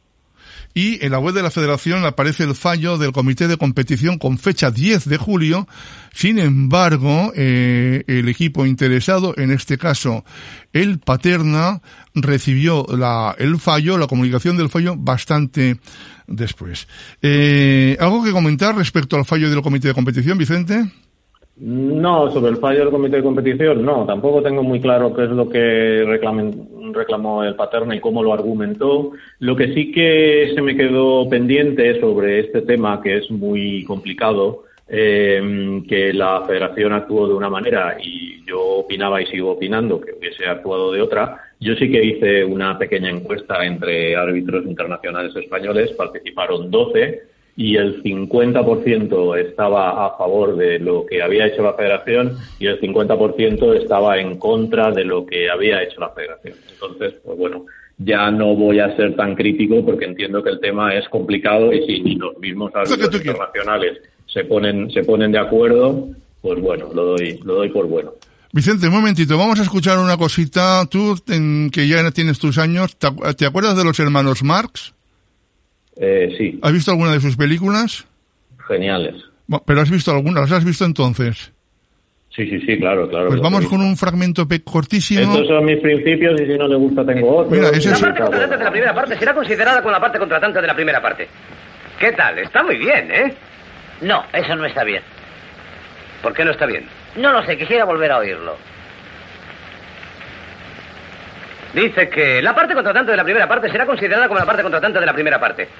y en la web de la Federación aparece el fallo del comité de competición con fecha 10 de julio. Sin embargo, el equipo interesado, en este caso el Paterna, recibió la comunicación del fallo bastante después. ¿Algo que comentar respecto al fallo del comité de competición, Vicente? No, sobre el fallo del comité de competición, no. Tampoco tengo muy claro qué es lo que reclamó el Paterna y cómo lo argumentó. Lo que sí que se me quedó pendiente sobre este tema, que es muy complicado, que la Federación actuó de una manera y yo opinaba y sigo opinando que hubiese actuado de otra. Yo sí que hice una pequeña encuesta entre árbitros internacionales españoles, participaron 12 y el 50% estaba a favor de lo que había hecho la Federación y el 50% estaba en contra de lo que había hecho la Federación. Entonces, pues bueno, ya no voy a ser tan crítico porque entiendo que el tema es complicado y si ni los mismos árbitros internacionales se ponen de acuerdo, pues bueno, lo doy por bueno. Vicente, un momentito, vamos a escuchar una cosita. Tú, que ya tienes tus años, ¿te acuerdas de los hermanos Marx? Sí. ¿Has visto alguna de sus películas? Geniales. Bueno, ¿pero has visto alguna? ¿Las has visto entonces? Sí, claro. Pues vamos con un fragmento cortísimo. Estos son mis principios y si no le gusta tengo otro. Mira, la parte contratante de la primera parte será considerada como la parte contratante de la primera parte. ¿Qué tal? Está muy bien, ¿eh? No, eso no está bien. ¿Por qué no está bien? No lo sé, quisiera volver a oírlo. Dice que la parte contratante de la primera parte será considerada como la parte contratante de la primera parte.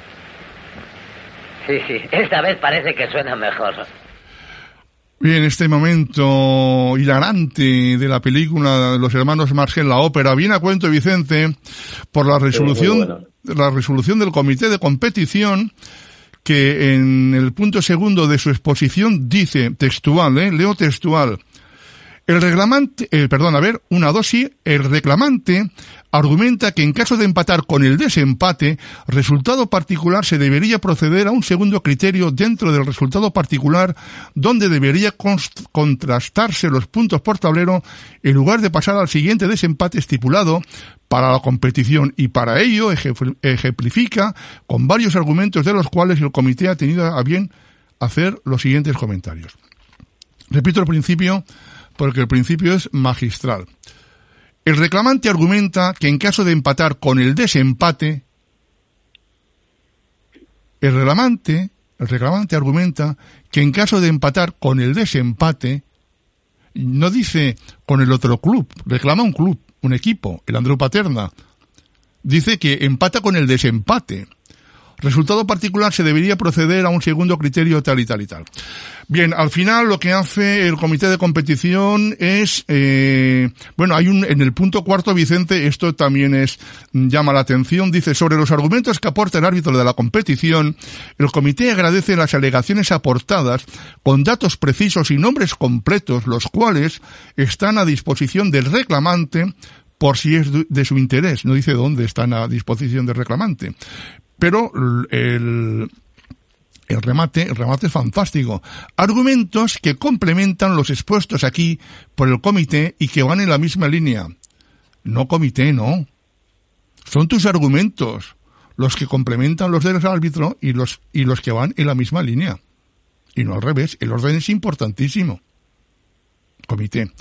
Sí, esta vez parece que suena mejor. Bien, este momento hilarante de la película de los hermanos Marx en la ópera viene a cuento, Vicente, por la resolución del comité de competición, que en el punto segundo de su exposición dice textual, leo textual. El reclamante argumenta que en caso de empatar con el desempate, resultado particular, se debería proceder a un segundo criterio dentro del resultado particular, donde debería contrastarse los puntos por tablero en lugar de pasar al siguiente desempate estipulado para la competición, y para ello ejemplifica con varios argumentos de los cuales el comité ha tenido a bien hacer los siguientes comentarios. Repito el principio, porque el principio es magistral. El reclamante argumenta que en caso de empatar con el desempate, el reclamante argumenta que en caso de empatar con el desempate, no dice con el otro club, reclama un club, un equipo, el Andreu Paterna, dice que empata con el desempate. Resultado particular, se debería proceder a un segundo criterio tal y tal y tal. Bien, al final lo que hace el comité de competición es, hay en el punto 4, Vicente, esto también llama la atención, dice, sobre los argumentos que aporta el árbitro de la competición, el comité agradece las alegaciones aportadas con datos precisos y nombres completos, los cuales están a disposición del reclamante por si es de su interés. No dice dónde están a disposición del reclamante. Pero el remate es fantástico. Argumentos que complementan los expuestos aquí por el comité y que van en la misma línea. No comité, no. Son tus argumentos los que complementan los del árbitro y los que van en la misma línea. Y no al revés. El orden es importantísimo. Comité.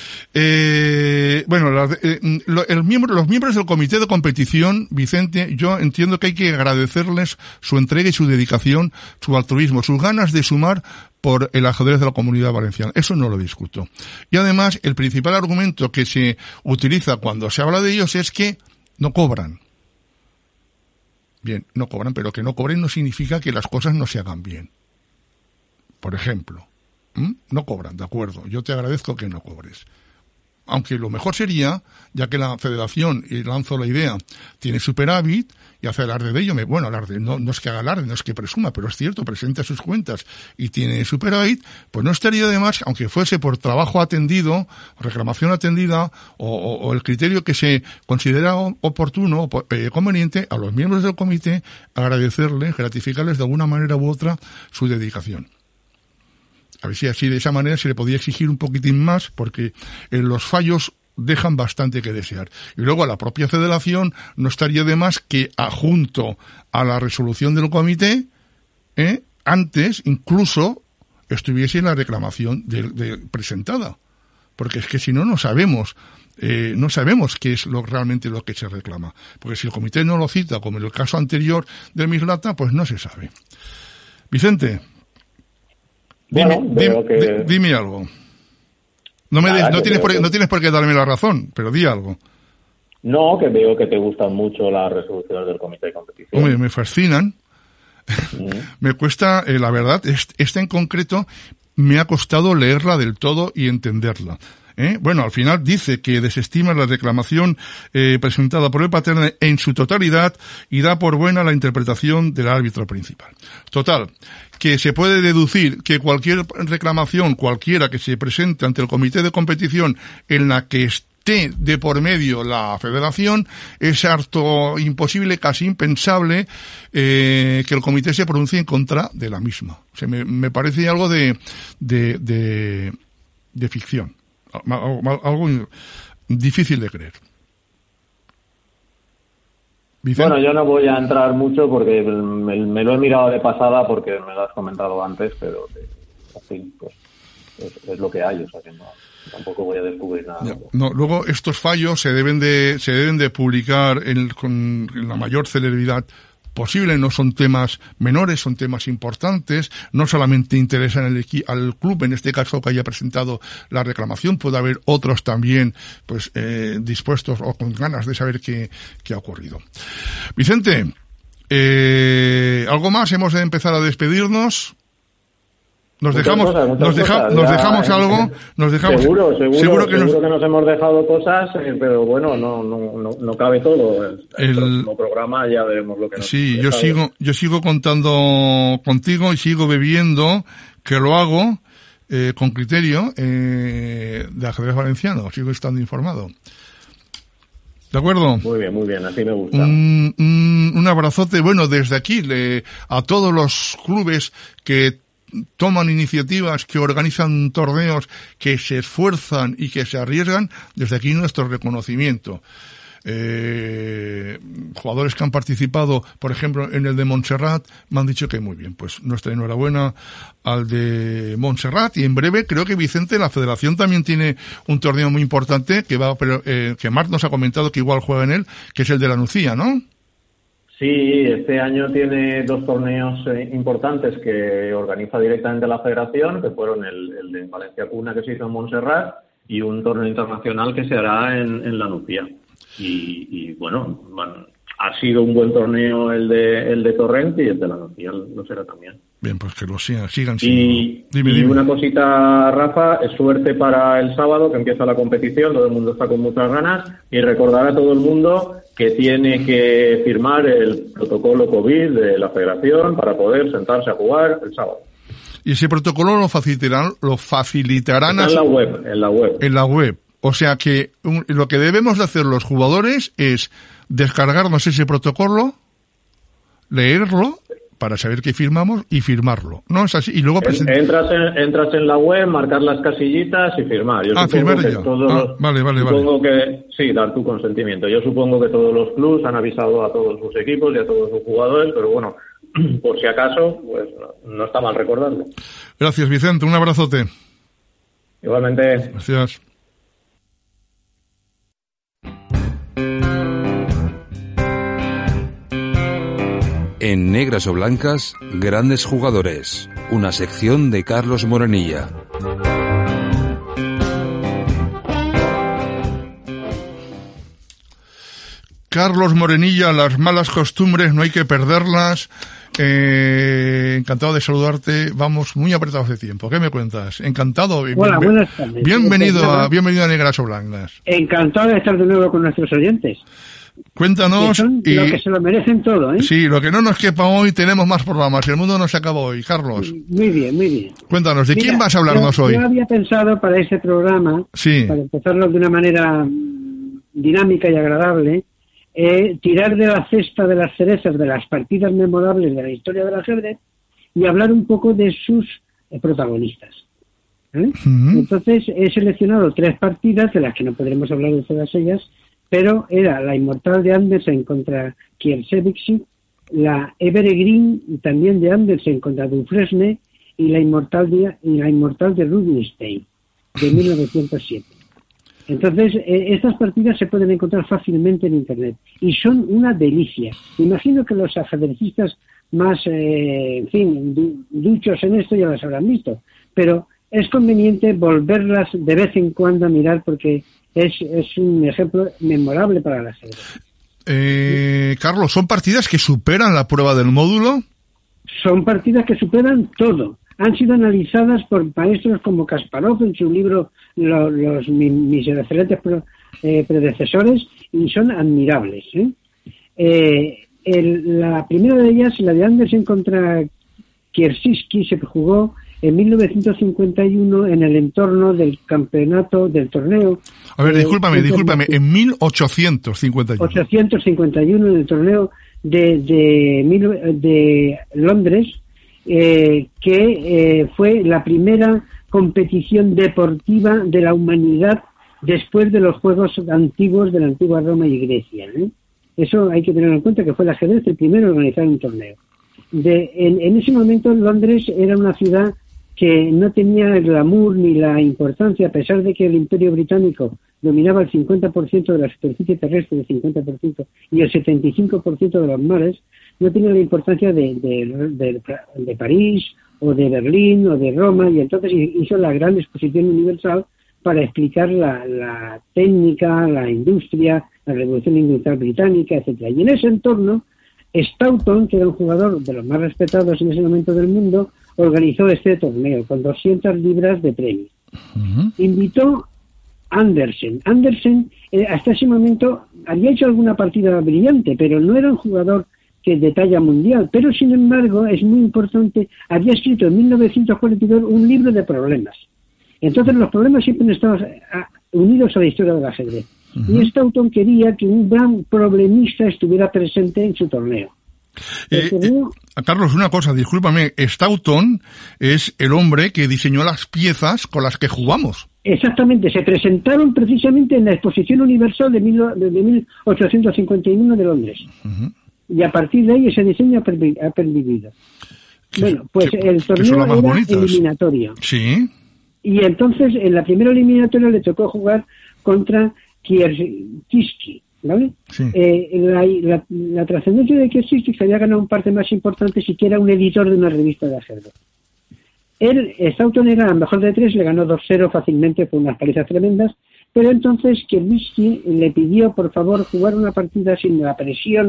Los miembros del comité de competición, Vicente, yo entiendo que hay que agradecerles su entrega y su dedicación, su altruismo, sus ganas de sumar por el ajedrez de la Comunidad Valenciana. Eso no lo discuto. Y además, el principal argumento que se utiliza cuando se habla de ellos es que no cobran. Bien, no cobran, pero que no cobren no significa que las cosas no se hagan bien. Por ejemplo, no cobran, de acuerdo, yo te agradezco que no cobres. Aunque lo mejor sería, ya que la federación, y lanzo la idea, tiene superávit y hace alarde de ello, alarde, no es que haga alarde, no es que presuma, pero es cierto, presenta sus cuentas y tiene superávit, pues no estaría de más, aunque fuese por trabajo atendido, reclamación atendida, o el criterio que se considera oportuno o conveniente, a los miembros del comité agradecerles, gratificarles de alguna manera u otra su dedicación. A ver si así de esa manera se le podía exigir un poquitín más, porque los fallos dejan bastante que desear. Y luego a la propia federación no estaría de más que junto a la resolución del comité, antes incluso estuviese la reclamación presentada. Porque es que si no, no sabemos qué es realmente lo que se reclama. Porque si el comité no lo cita, como en el caso anterior de Mislata, pues no se sabe. Vicente. Dime algo. No tienes por qué darme la razón, pero di algo. No, que veo que te gustan mucho las resoluciones del comité de competición. Hombre, me fascinan. Me cuesta, la verdad, esta en concreto me ha costado leerla del todo y entenderla. Bueno, al final dice que desestima la reclamación presentada por el Paterne en su totalidad y da por buena la interpretación del árbitro principal. Total, que se puede deducir que cualquier reclamación, cualquiera que se presente ante el comité de competición en la que esté de por medio la federación, es harto imposible, casi impensable, que el comité se pronuncie en contra de la misma. O sea, me parece algo de ficción. Algo difícil de creer. ¿Vicente? Bueno, yo no voy a entrar mucho porque me lo he mirado de pasada porque me lo has comentado antes, pero en fin, pues es lo que hay, o sea que tampoco voy a descubrir nada. No, luego estos fallos se deben de publicar con la mayor celeridad posible. No son temas menores, son temas importantes. No solamente interesan al club, en este caso que haya presentado la reclamación, puede haber otros también pues dispuestos o con ganas de saber qué ha ocurrido. Vicente, ¿algo más? Hemos de empezar a despedirnos. Nos dejamos algo. Seguro que nos hemos dejado cosas, pero bueno, no cabe todo. El próximo programa ya veremos lo que nos Sí, yo sigo contando contigo y sigo bebiendo, que lo hago con criterio de ajedrez valenciano. Sigo estando informado. ¿De acuerdo? Muy bien, así me gusta. Un abrazote, bueno, desde aquí a todos los clubes que toman iniciativas, que organizan torneos, que se esfuerzan y que se arriesgan, desde aquí nuestro reconocimiento. Jugadores que han participado, por ejemplo, en el de Montserrat, me han dicho que muy bien. Pues nuestra enhorabuena al de Montserrat, y en breve creo que Vicente, la federación también tiene un torneo muy importante que Marc nos ha comentado que igual juega en él, que es el de la Nucía, ¿no? Sí, este año tiene 2 torneos importantes que organiza directamente la federación, que fueron el de Valencia Cuna, que se hizo en Montserrat, y un torneo internacional que se hará en la Nucía. Y bueno, ha sido un buen torneo el de Torrent, y el de la Nacional lo será también. Bien, pues que lo sigan siendo. Dime. Una cosita, Rafa, es suerte para el sábado, que empieza la competición, todo el mundo está con muchas ganas, y recordar a todo el mundo que tiene que firmar el protocolo COVID de la Federación para poder sentarse a jugar el sábado. Y ese protocolo lo facilitarán en la web. En la web. O sea que lo que debemos de hacer los jugadores es descargarnos ese protocolo, leerlo para saber qué firmamos y firmarlo. ¿No es así? Y luego entras en la web, marcar las casillitas y firmar. Firmar ya. Vale. Supongo que sí, dar tu consentimiento. Yo supongo que todos los clubs han avisado a todos sus equipos y a todos sus jugadores, pero bueno, por si acaso, pues no está mal recordarlo. Gracias, Vicente. Un abrazote. Igualmente. Gracias. En Negras o Blancas, grandes jugadores. Una sección de Carlos Morenilla. Carlos Morenilla, las malas costumbres no hay que perderlas. Encantado de saludarte. Vamos muy apretados de tiempo. ¿Qué me cuentas? Encantado. Hola, buenas tardes. Bienvenido a Negras o Blancas. Encantado de estar de nuevo con nuestros oyentes. Cuéntanos. Lo que se lo merecen todo, ¿eh? Sí, lo que no nos quepa hoy, tenemos más programas. El mundo no se acaba hoy. Carlos. Muy bien. Cuéntanos, ¿quién vas a hablarnos hoy? Yo había pensado para este programa, para empezarlo de una manera dinámica y agradable, tirar de la cesta de las cerezas de las partidas memorables de la historia del ajedrez y hablar un poco de sus protagonistas. Entonces he seleccionado 3 partidas de las que no podremos hablar de todas ellas, pero era la inmortal de Andersen contra Kierzewicz, la Evergreen también de Andersen contra Dufresne y la inmortal de Rubinstein de 1907. Entonces, estas partidas se pueden encontrar fácilmente en Internet y son una delicia. Imagino que los ajedrecistas más, duchos en esto ya las habrán visto, pero es conveniente volverlas de vez en cuando a mirar porque es un ejemplo memorable para la ajedrez. Carlos, ¿son partidas que superan la prueba del módulo? Son partidas que superan todo. Han sido analizadas por maestros como Kasparov en su libro mis excelentes predecesores y son admirables. La primera de ellas, la de Andersen contra Kierzewicz, se jugó en 1951 en el entorno del campeonato del torneo. A ver, discúlpame, en 1851. 851 en el torneo de Londres, que fue la primera competición deportiva de la humanidad después de los Juegos antiguos de la antigua Roma y Grecia. Eso hay que tener en cuenta, que fue el ajedrez el primero en organizar un torneo. En ese momento Londres era una ciudad que no tenía el glamour ni la importancia, a pesar de que el Imperio Británico dominaba el 50% de la superficie terrestre, el 50%, y el 75% de los mares, no tenía la importancia de París, o de Berlín, o de Roma, y entonces hizo la gran exposición universal para explicar la técnica, la industria, la revolución industrial británica, etcétera. Y en ese entorno, Stoughton, que era un jugador de los más respetados en ese momento del mundo, organizó este torneo con 200 libras de premio. Invitó a Andersen. Andersen, hasta ese momento, había hecho alguna partida brillante, pero no era un jugador de talla mundial. Pero, sin embargo, es muy importante, había escrito en 1942 un libro de problemas. Entonces, los problemas siempre han estado unidos a la historia del ajedrez. Y Stoughton quería que un gran problemista estuviera presente en su torneo. Carlos, una cosa, discúlpame, Stoughton es el hombre que diseñó las piezas con las que jugamos. Exactamente, se presentaron precisamente en la Exposición Universal de 1851 de Londres. Y a partir de ahí ese diseño ha pervivido. Bueno, pues el torneo era eliminatorio. Sí. Y entonces en la primera eliminatoria le tocó jugar contra Kierzewicz, ¿vale? Sí. La trascendencia de Kierzewicz había ganado un parte más importante, si que era un editor de una revista de ajedrez. Stoughton era el mejor de 3, le ganó 2-0 fácilmente, por unas palizas tremendas, pero entonces Kierzewicz le pidió por favor jugar una partida sin la presión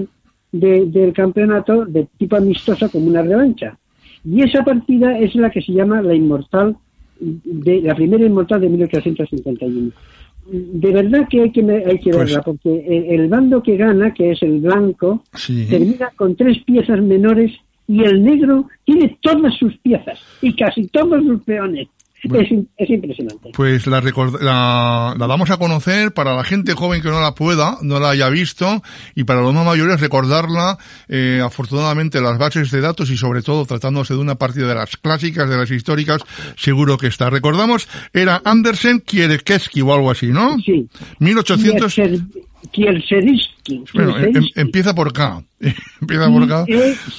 del campeonato de tipo amistosa como una revancha. Y esa partida es la que se llama la primera inmortal de 1851. De verdad que hay que verla, porque el bando que gana, que es el blanco, termina con 3 piezas menores y el negro tiene todas sus piezas y casi todos sus peones. Bueno, es impresionante. Pues la damos a conocer para la gente joven que no la haya visto, y para los más mayores recordarla, afortunadamente las bases de datos, y sobre todo tratándose de una partida de las clásicas, de las históricas, seguro que está. Recordamos, era Andersen Kierekeski o algo así, ¿no? Sí. 1800... Kierseriski. Bueno, empieza por K. Empieza por K.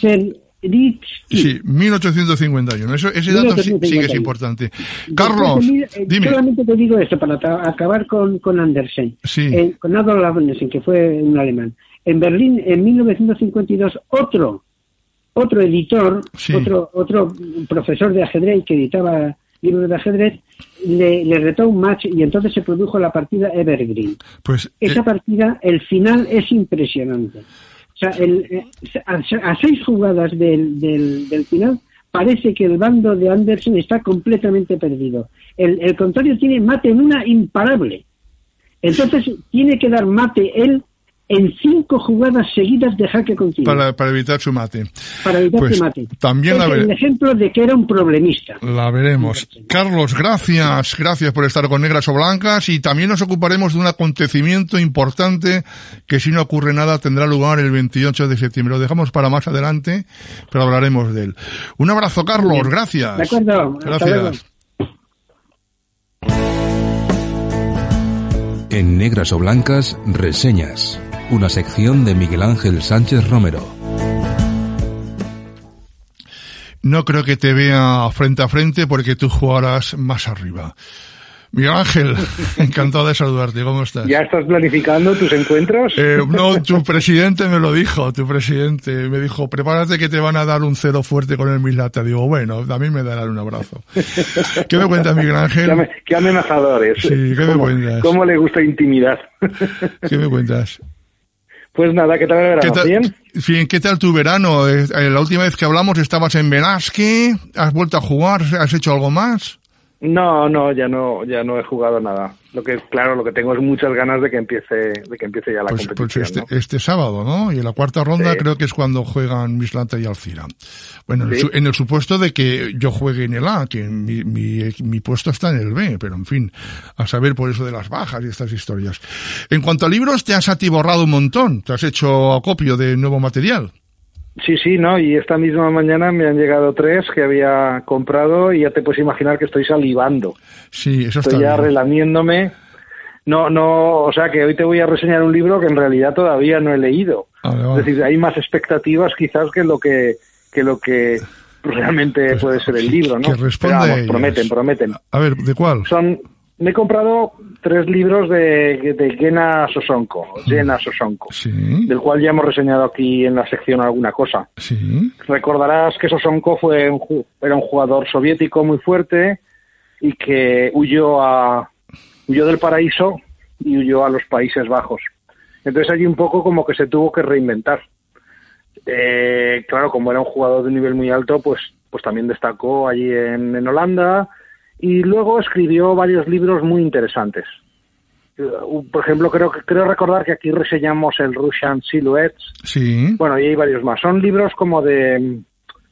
Sí, 1851. Ese dato sí que es importante. Carlos, dime. Solamente te digo esto para acabar con Andersen. Sí. Con Adolf Andersen, que fue un alemán. En Berlín, en 1952, otro editor, otro profesor de ajedrez que editaba libros de ajedrez, le retó un match y entonces se produjo la partida Evergreen. Pues esa partida, el final es impresionante. O sea, a 6 jugadas del final, parece que el bando de Andersen está completamente perdido. El contrario tiene mate en una imparable. Entonces tiene que dar mate él en 5 jugadas seguidas de jaque continuo. Para evitar su mate. Para evitar su mate. También es el ejemplo de que era un problemista. La veremos. Carlos, gracias por estar con Negras o Blancas, y también nos ocuparemos de un acontecimiento importante que, si no ocurre nada, tendrá lugar el 28 de septiembre. Lo dejamos para más adelante, pero hablaremos de él. Un abrazo, Carlos. Gracias. De acuerdo. Gracias. En Negras o Blancas, reseñas. Una sección de Miguel Ángel Sánchez Romero. No creo que te vea frente a frente porque tú jugarás más arriba. Miguel Ángel, encantado de saludarte. ¿Cómo estás? ¿Ya estás planificando tus encuentros? No, tu presidente me lo dijo. Me dijo, prepárate que te van a dar un 0 fuerte con el Mislata. Digo, bueno, también me darán un abrazo. ¿Qué me cuentas, Miguel Ángel? Qué amenazadores. Sí, ¿qué me cuentas? ¿Cómo le gusta intimidar? ¿Qué me cuentas? Pues nada, ¿qué tal el verano? ¿Bien? Bien, ¿qué tal tu verano? La última vez que hablamos estabas en Velázquez. ¿Has vuelto a jugar? ¿Has hecho algo más? No, ya no he jugado nada. Lo que tengo es muchas ganas de que empiece ya la competición. Pues este sábado, ¿no? Y en la cuarta ronda creo que es cuando juegan Mislata y Alcira. Bueno, en el supuesto de que yo juegue en el A, que mi puesto está en el B, pero en fin, a saber por eso de las bajas y estas historias. En cuanto a libros, te has atiborrado un montón. Te has hecho acopio de nuevo material. Sí, ¿no? Y esta misma mañana me han llegado 3 que había comprado y ya te puedes imaginar que estoy salivando. Sí, eso está Estoy ya bien. relamiéndome. No, o sea que hoy te voy a reseñar un libro que en realidad todavía no he leído. Vale. Es decir, hay más expectativas quizás que lo que realmente puede ser el libro, ¿no? Que responde. Prometen. A ver, ¿de cuál? Me he comprado 3 libros de Jenna Sosonko, sí, del cual ya hemos reseñado aquí en la sección alguna cosa. Sí. Recordarás que Sosonko era un jugador soviético muy fuerte y que huyó del paraíso y huyó a los Países Bajos. Entonces allí un poco como que se tuvo que reinventar. Claro, como era un jugador de un nivel muy alto, pues también destacó allí en Holanda. Y luego escribió varios libros muy interesantes. Por ejemplo, creo recordar que aquí reseñamos el Russian Silhouettes. Sí. Bueno, y hay varios más. Son libros como de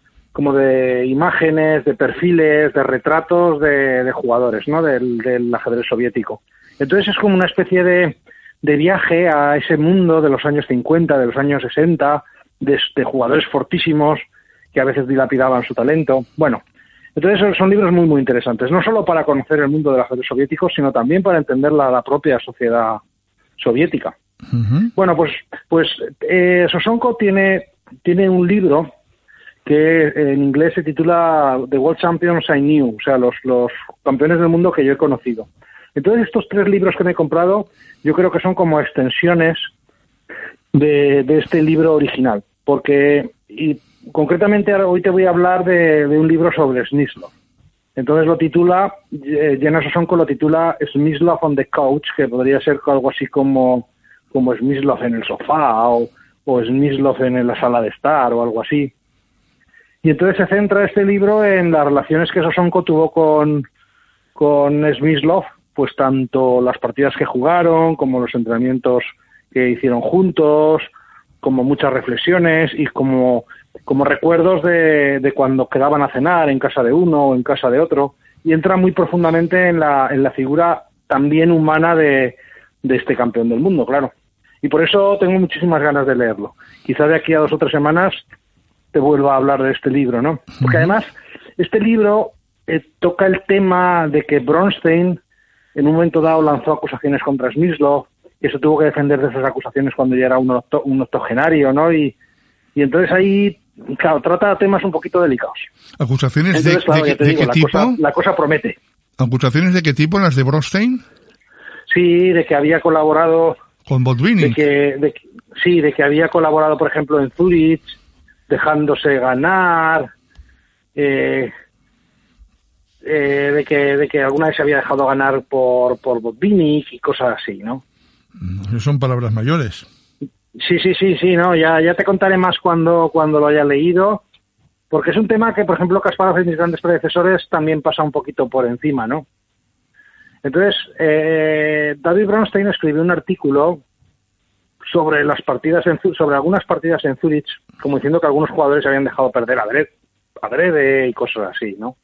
imágenes, de perfiles, de retratos de jugadores, ¿no? Del ajedrez soviético. Entonces es como una especie de viaje a ese mundo de los años 50, de los años 60, de jugadores fortísimos que a veces dilapidaban su talento. Bueno, entonces son libros muy, muy interesantes, no solo para conocer el mundo del ajedrez soviético, sino también para entender la propia sociedad soviética. Uh-huh. Bueno, pues Sosonko tiene un libro que en inglés se titula The World Champions I Knew, o sea, los campeones del mundo que yo he conocido. Entonces estos 3 libros que me he comprado yo creo que son como extensiones de este libro original, porque... Concretamente hoy te voy a hablar de un libro sobre Smyslov. Entonces lo titula, Jenna Sosonko lo titula Smyslov on the Couch, que podría ser algo así como Smyslov en el sofá o Smyslov en la sala de estar o algo así. Y entonces se centra este libro en las relaciones que Sosonko tuvo con Smyslov, pues tanto las partidas que jugaron, como los entrenamientos que hicieron juntos, como muchas reflexiones y como recuerdos de cuando quedaban a cenar en casa de uno o en casa de otro, y entra muy profundamente en la figura también humana de este campeón del mundo, claro. Y por eso tengo muchísimas ganas de leerlo. Quizá de aquí a 2 o 3 semanas te vuelva a hablar de este libro, ¿no? Porque además, este libro toca el tema de que Bronstein en un momento dado lanzó acusaciones contra Smyslov, que se tuvo que defender de esas acusaciones cuando ya era un octogenario, ¿no? Y entonces ahí, claro, trata temas un poquito delicados. ¿Acusaciones entonces, claro, de qué tipo? La cosa promete. ¿Acusaciones de qué tipo? ¿Las de Bronstein? Sí, de que había colaborado... ¿Con Botvinnik? De que había colaborado, por ejemplo, en Zurich, dejándose ganar, de que alguna vez se había dejado ganar por Botvinnik y cosas así, ¿no? Son palabras mayores. Sí, no, ya te contaré más cuando lo haya leído, porque es un tema que, por ejemplo, Kasparov y mis grandes predecesores también pasa un poquito por encima, ¿no? Entonces, David Bronstein escribió un artículo sobre sobre algunas partidas en Zurich, como diciendo que algunos jugadores se habían dejado perder adrede y cosas así, ¿no?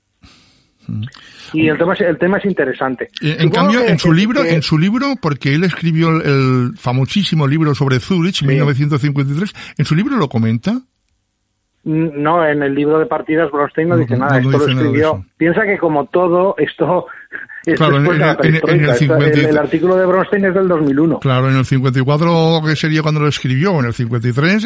Y el tema es interesante. En cambio, en su libro, porque él escribió el famosísimo libro sobre Zurich, 1953, ¿en su libro lo comenta? No, en el libro de partidas Bronstein no dice nada, esto lo escribió. Piensa que como todo esto claro, después de la perestroika. El artículo de Bronstein es del 2001. Claro, en el 54, que sería cuando lo escribió, en el 53,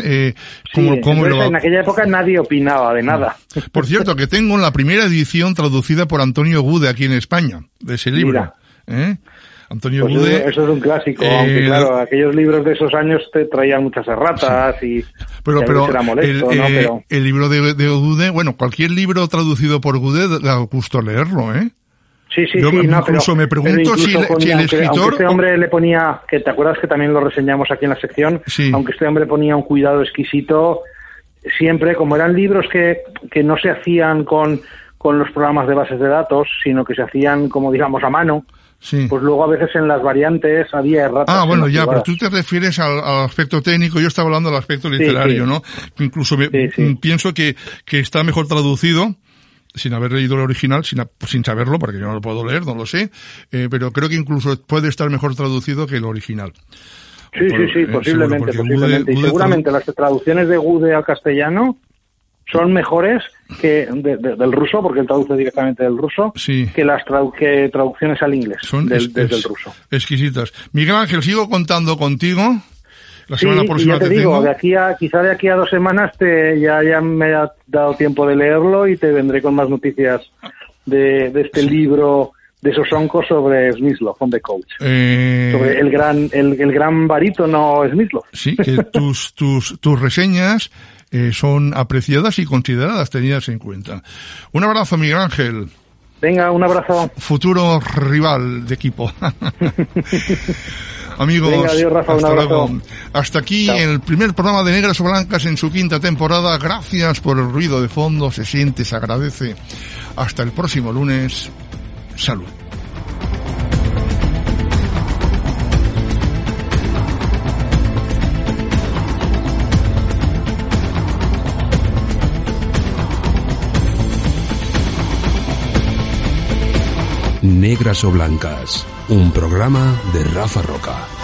en aquella época nadie opinaba de nada. Por cierto, que tengo la primera edición traducida por Antonio Gude aquí en España, de ese libro. Antonio pues Gude. Eso es un clásico, aunque claro, aquellos libros de esos años te traían muchas erratas y pero era molesto, ¿no? Pero el libro de Gude, bueno, cualquier libro traducido por Gude da gusto leerlo, ¿eh? Sí, Yo incluso me pregunto si el escritor... Aunque este hombre le ponía, que te acuerdas que también lo reseñamos aquí en la sección, aunque este hombre ponía un cuidado exquisito, siempre, como eran libros que no se hacían con los programas de bases de datos, sino que se hacían, como digamos, a mano, pues luego a veces en las variantes había erratas. Bueno, ya, pero tú te refieres al aspecto técnico, yo estaba hablando del aspecto literario, ¿no? Incluso pienso que está mejor traducido, sin haber leído el original, sin saberlo, porque yo no lo puedo leer, no lo sé, pero creo que incluso puede estar mejor traducido que el original. Sí, posiblemente. Y seguramente las traducciones de Gude al castellano son mejores que del ruso, porque él traduce directamente del ruso, que las traducciones al inglés desde el ruso. Exquisitas. Miguel Ángel, sigo contando contigo. La semana próxima ya te digo, quizá de aquí a 2 semanas ya me ha dado tiempo de leerlo y te vendré con más noticias de este libro de Sosonko sobre Smyslov, on the coach. Sobre el gran barítono Smyslov. Sí, que tus reseñas son apreciadas y consideradas, tenidas en cuenta. Un abrazo, Miguel Ángel. Venga, un abrazo. Futuro rival de equipo. Amigos, venga, adiós, Rafa, hasta luego. Hasta aquí el primer programa de Negras o Blancas en su 5ª temporada. Gracias por el ruido de fondo, se siente, se agradece. Hasta el próximo lunes. Salud. Negras o Blancas, un programa de Rafa Roca.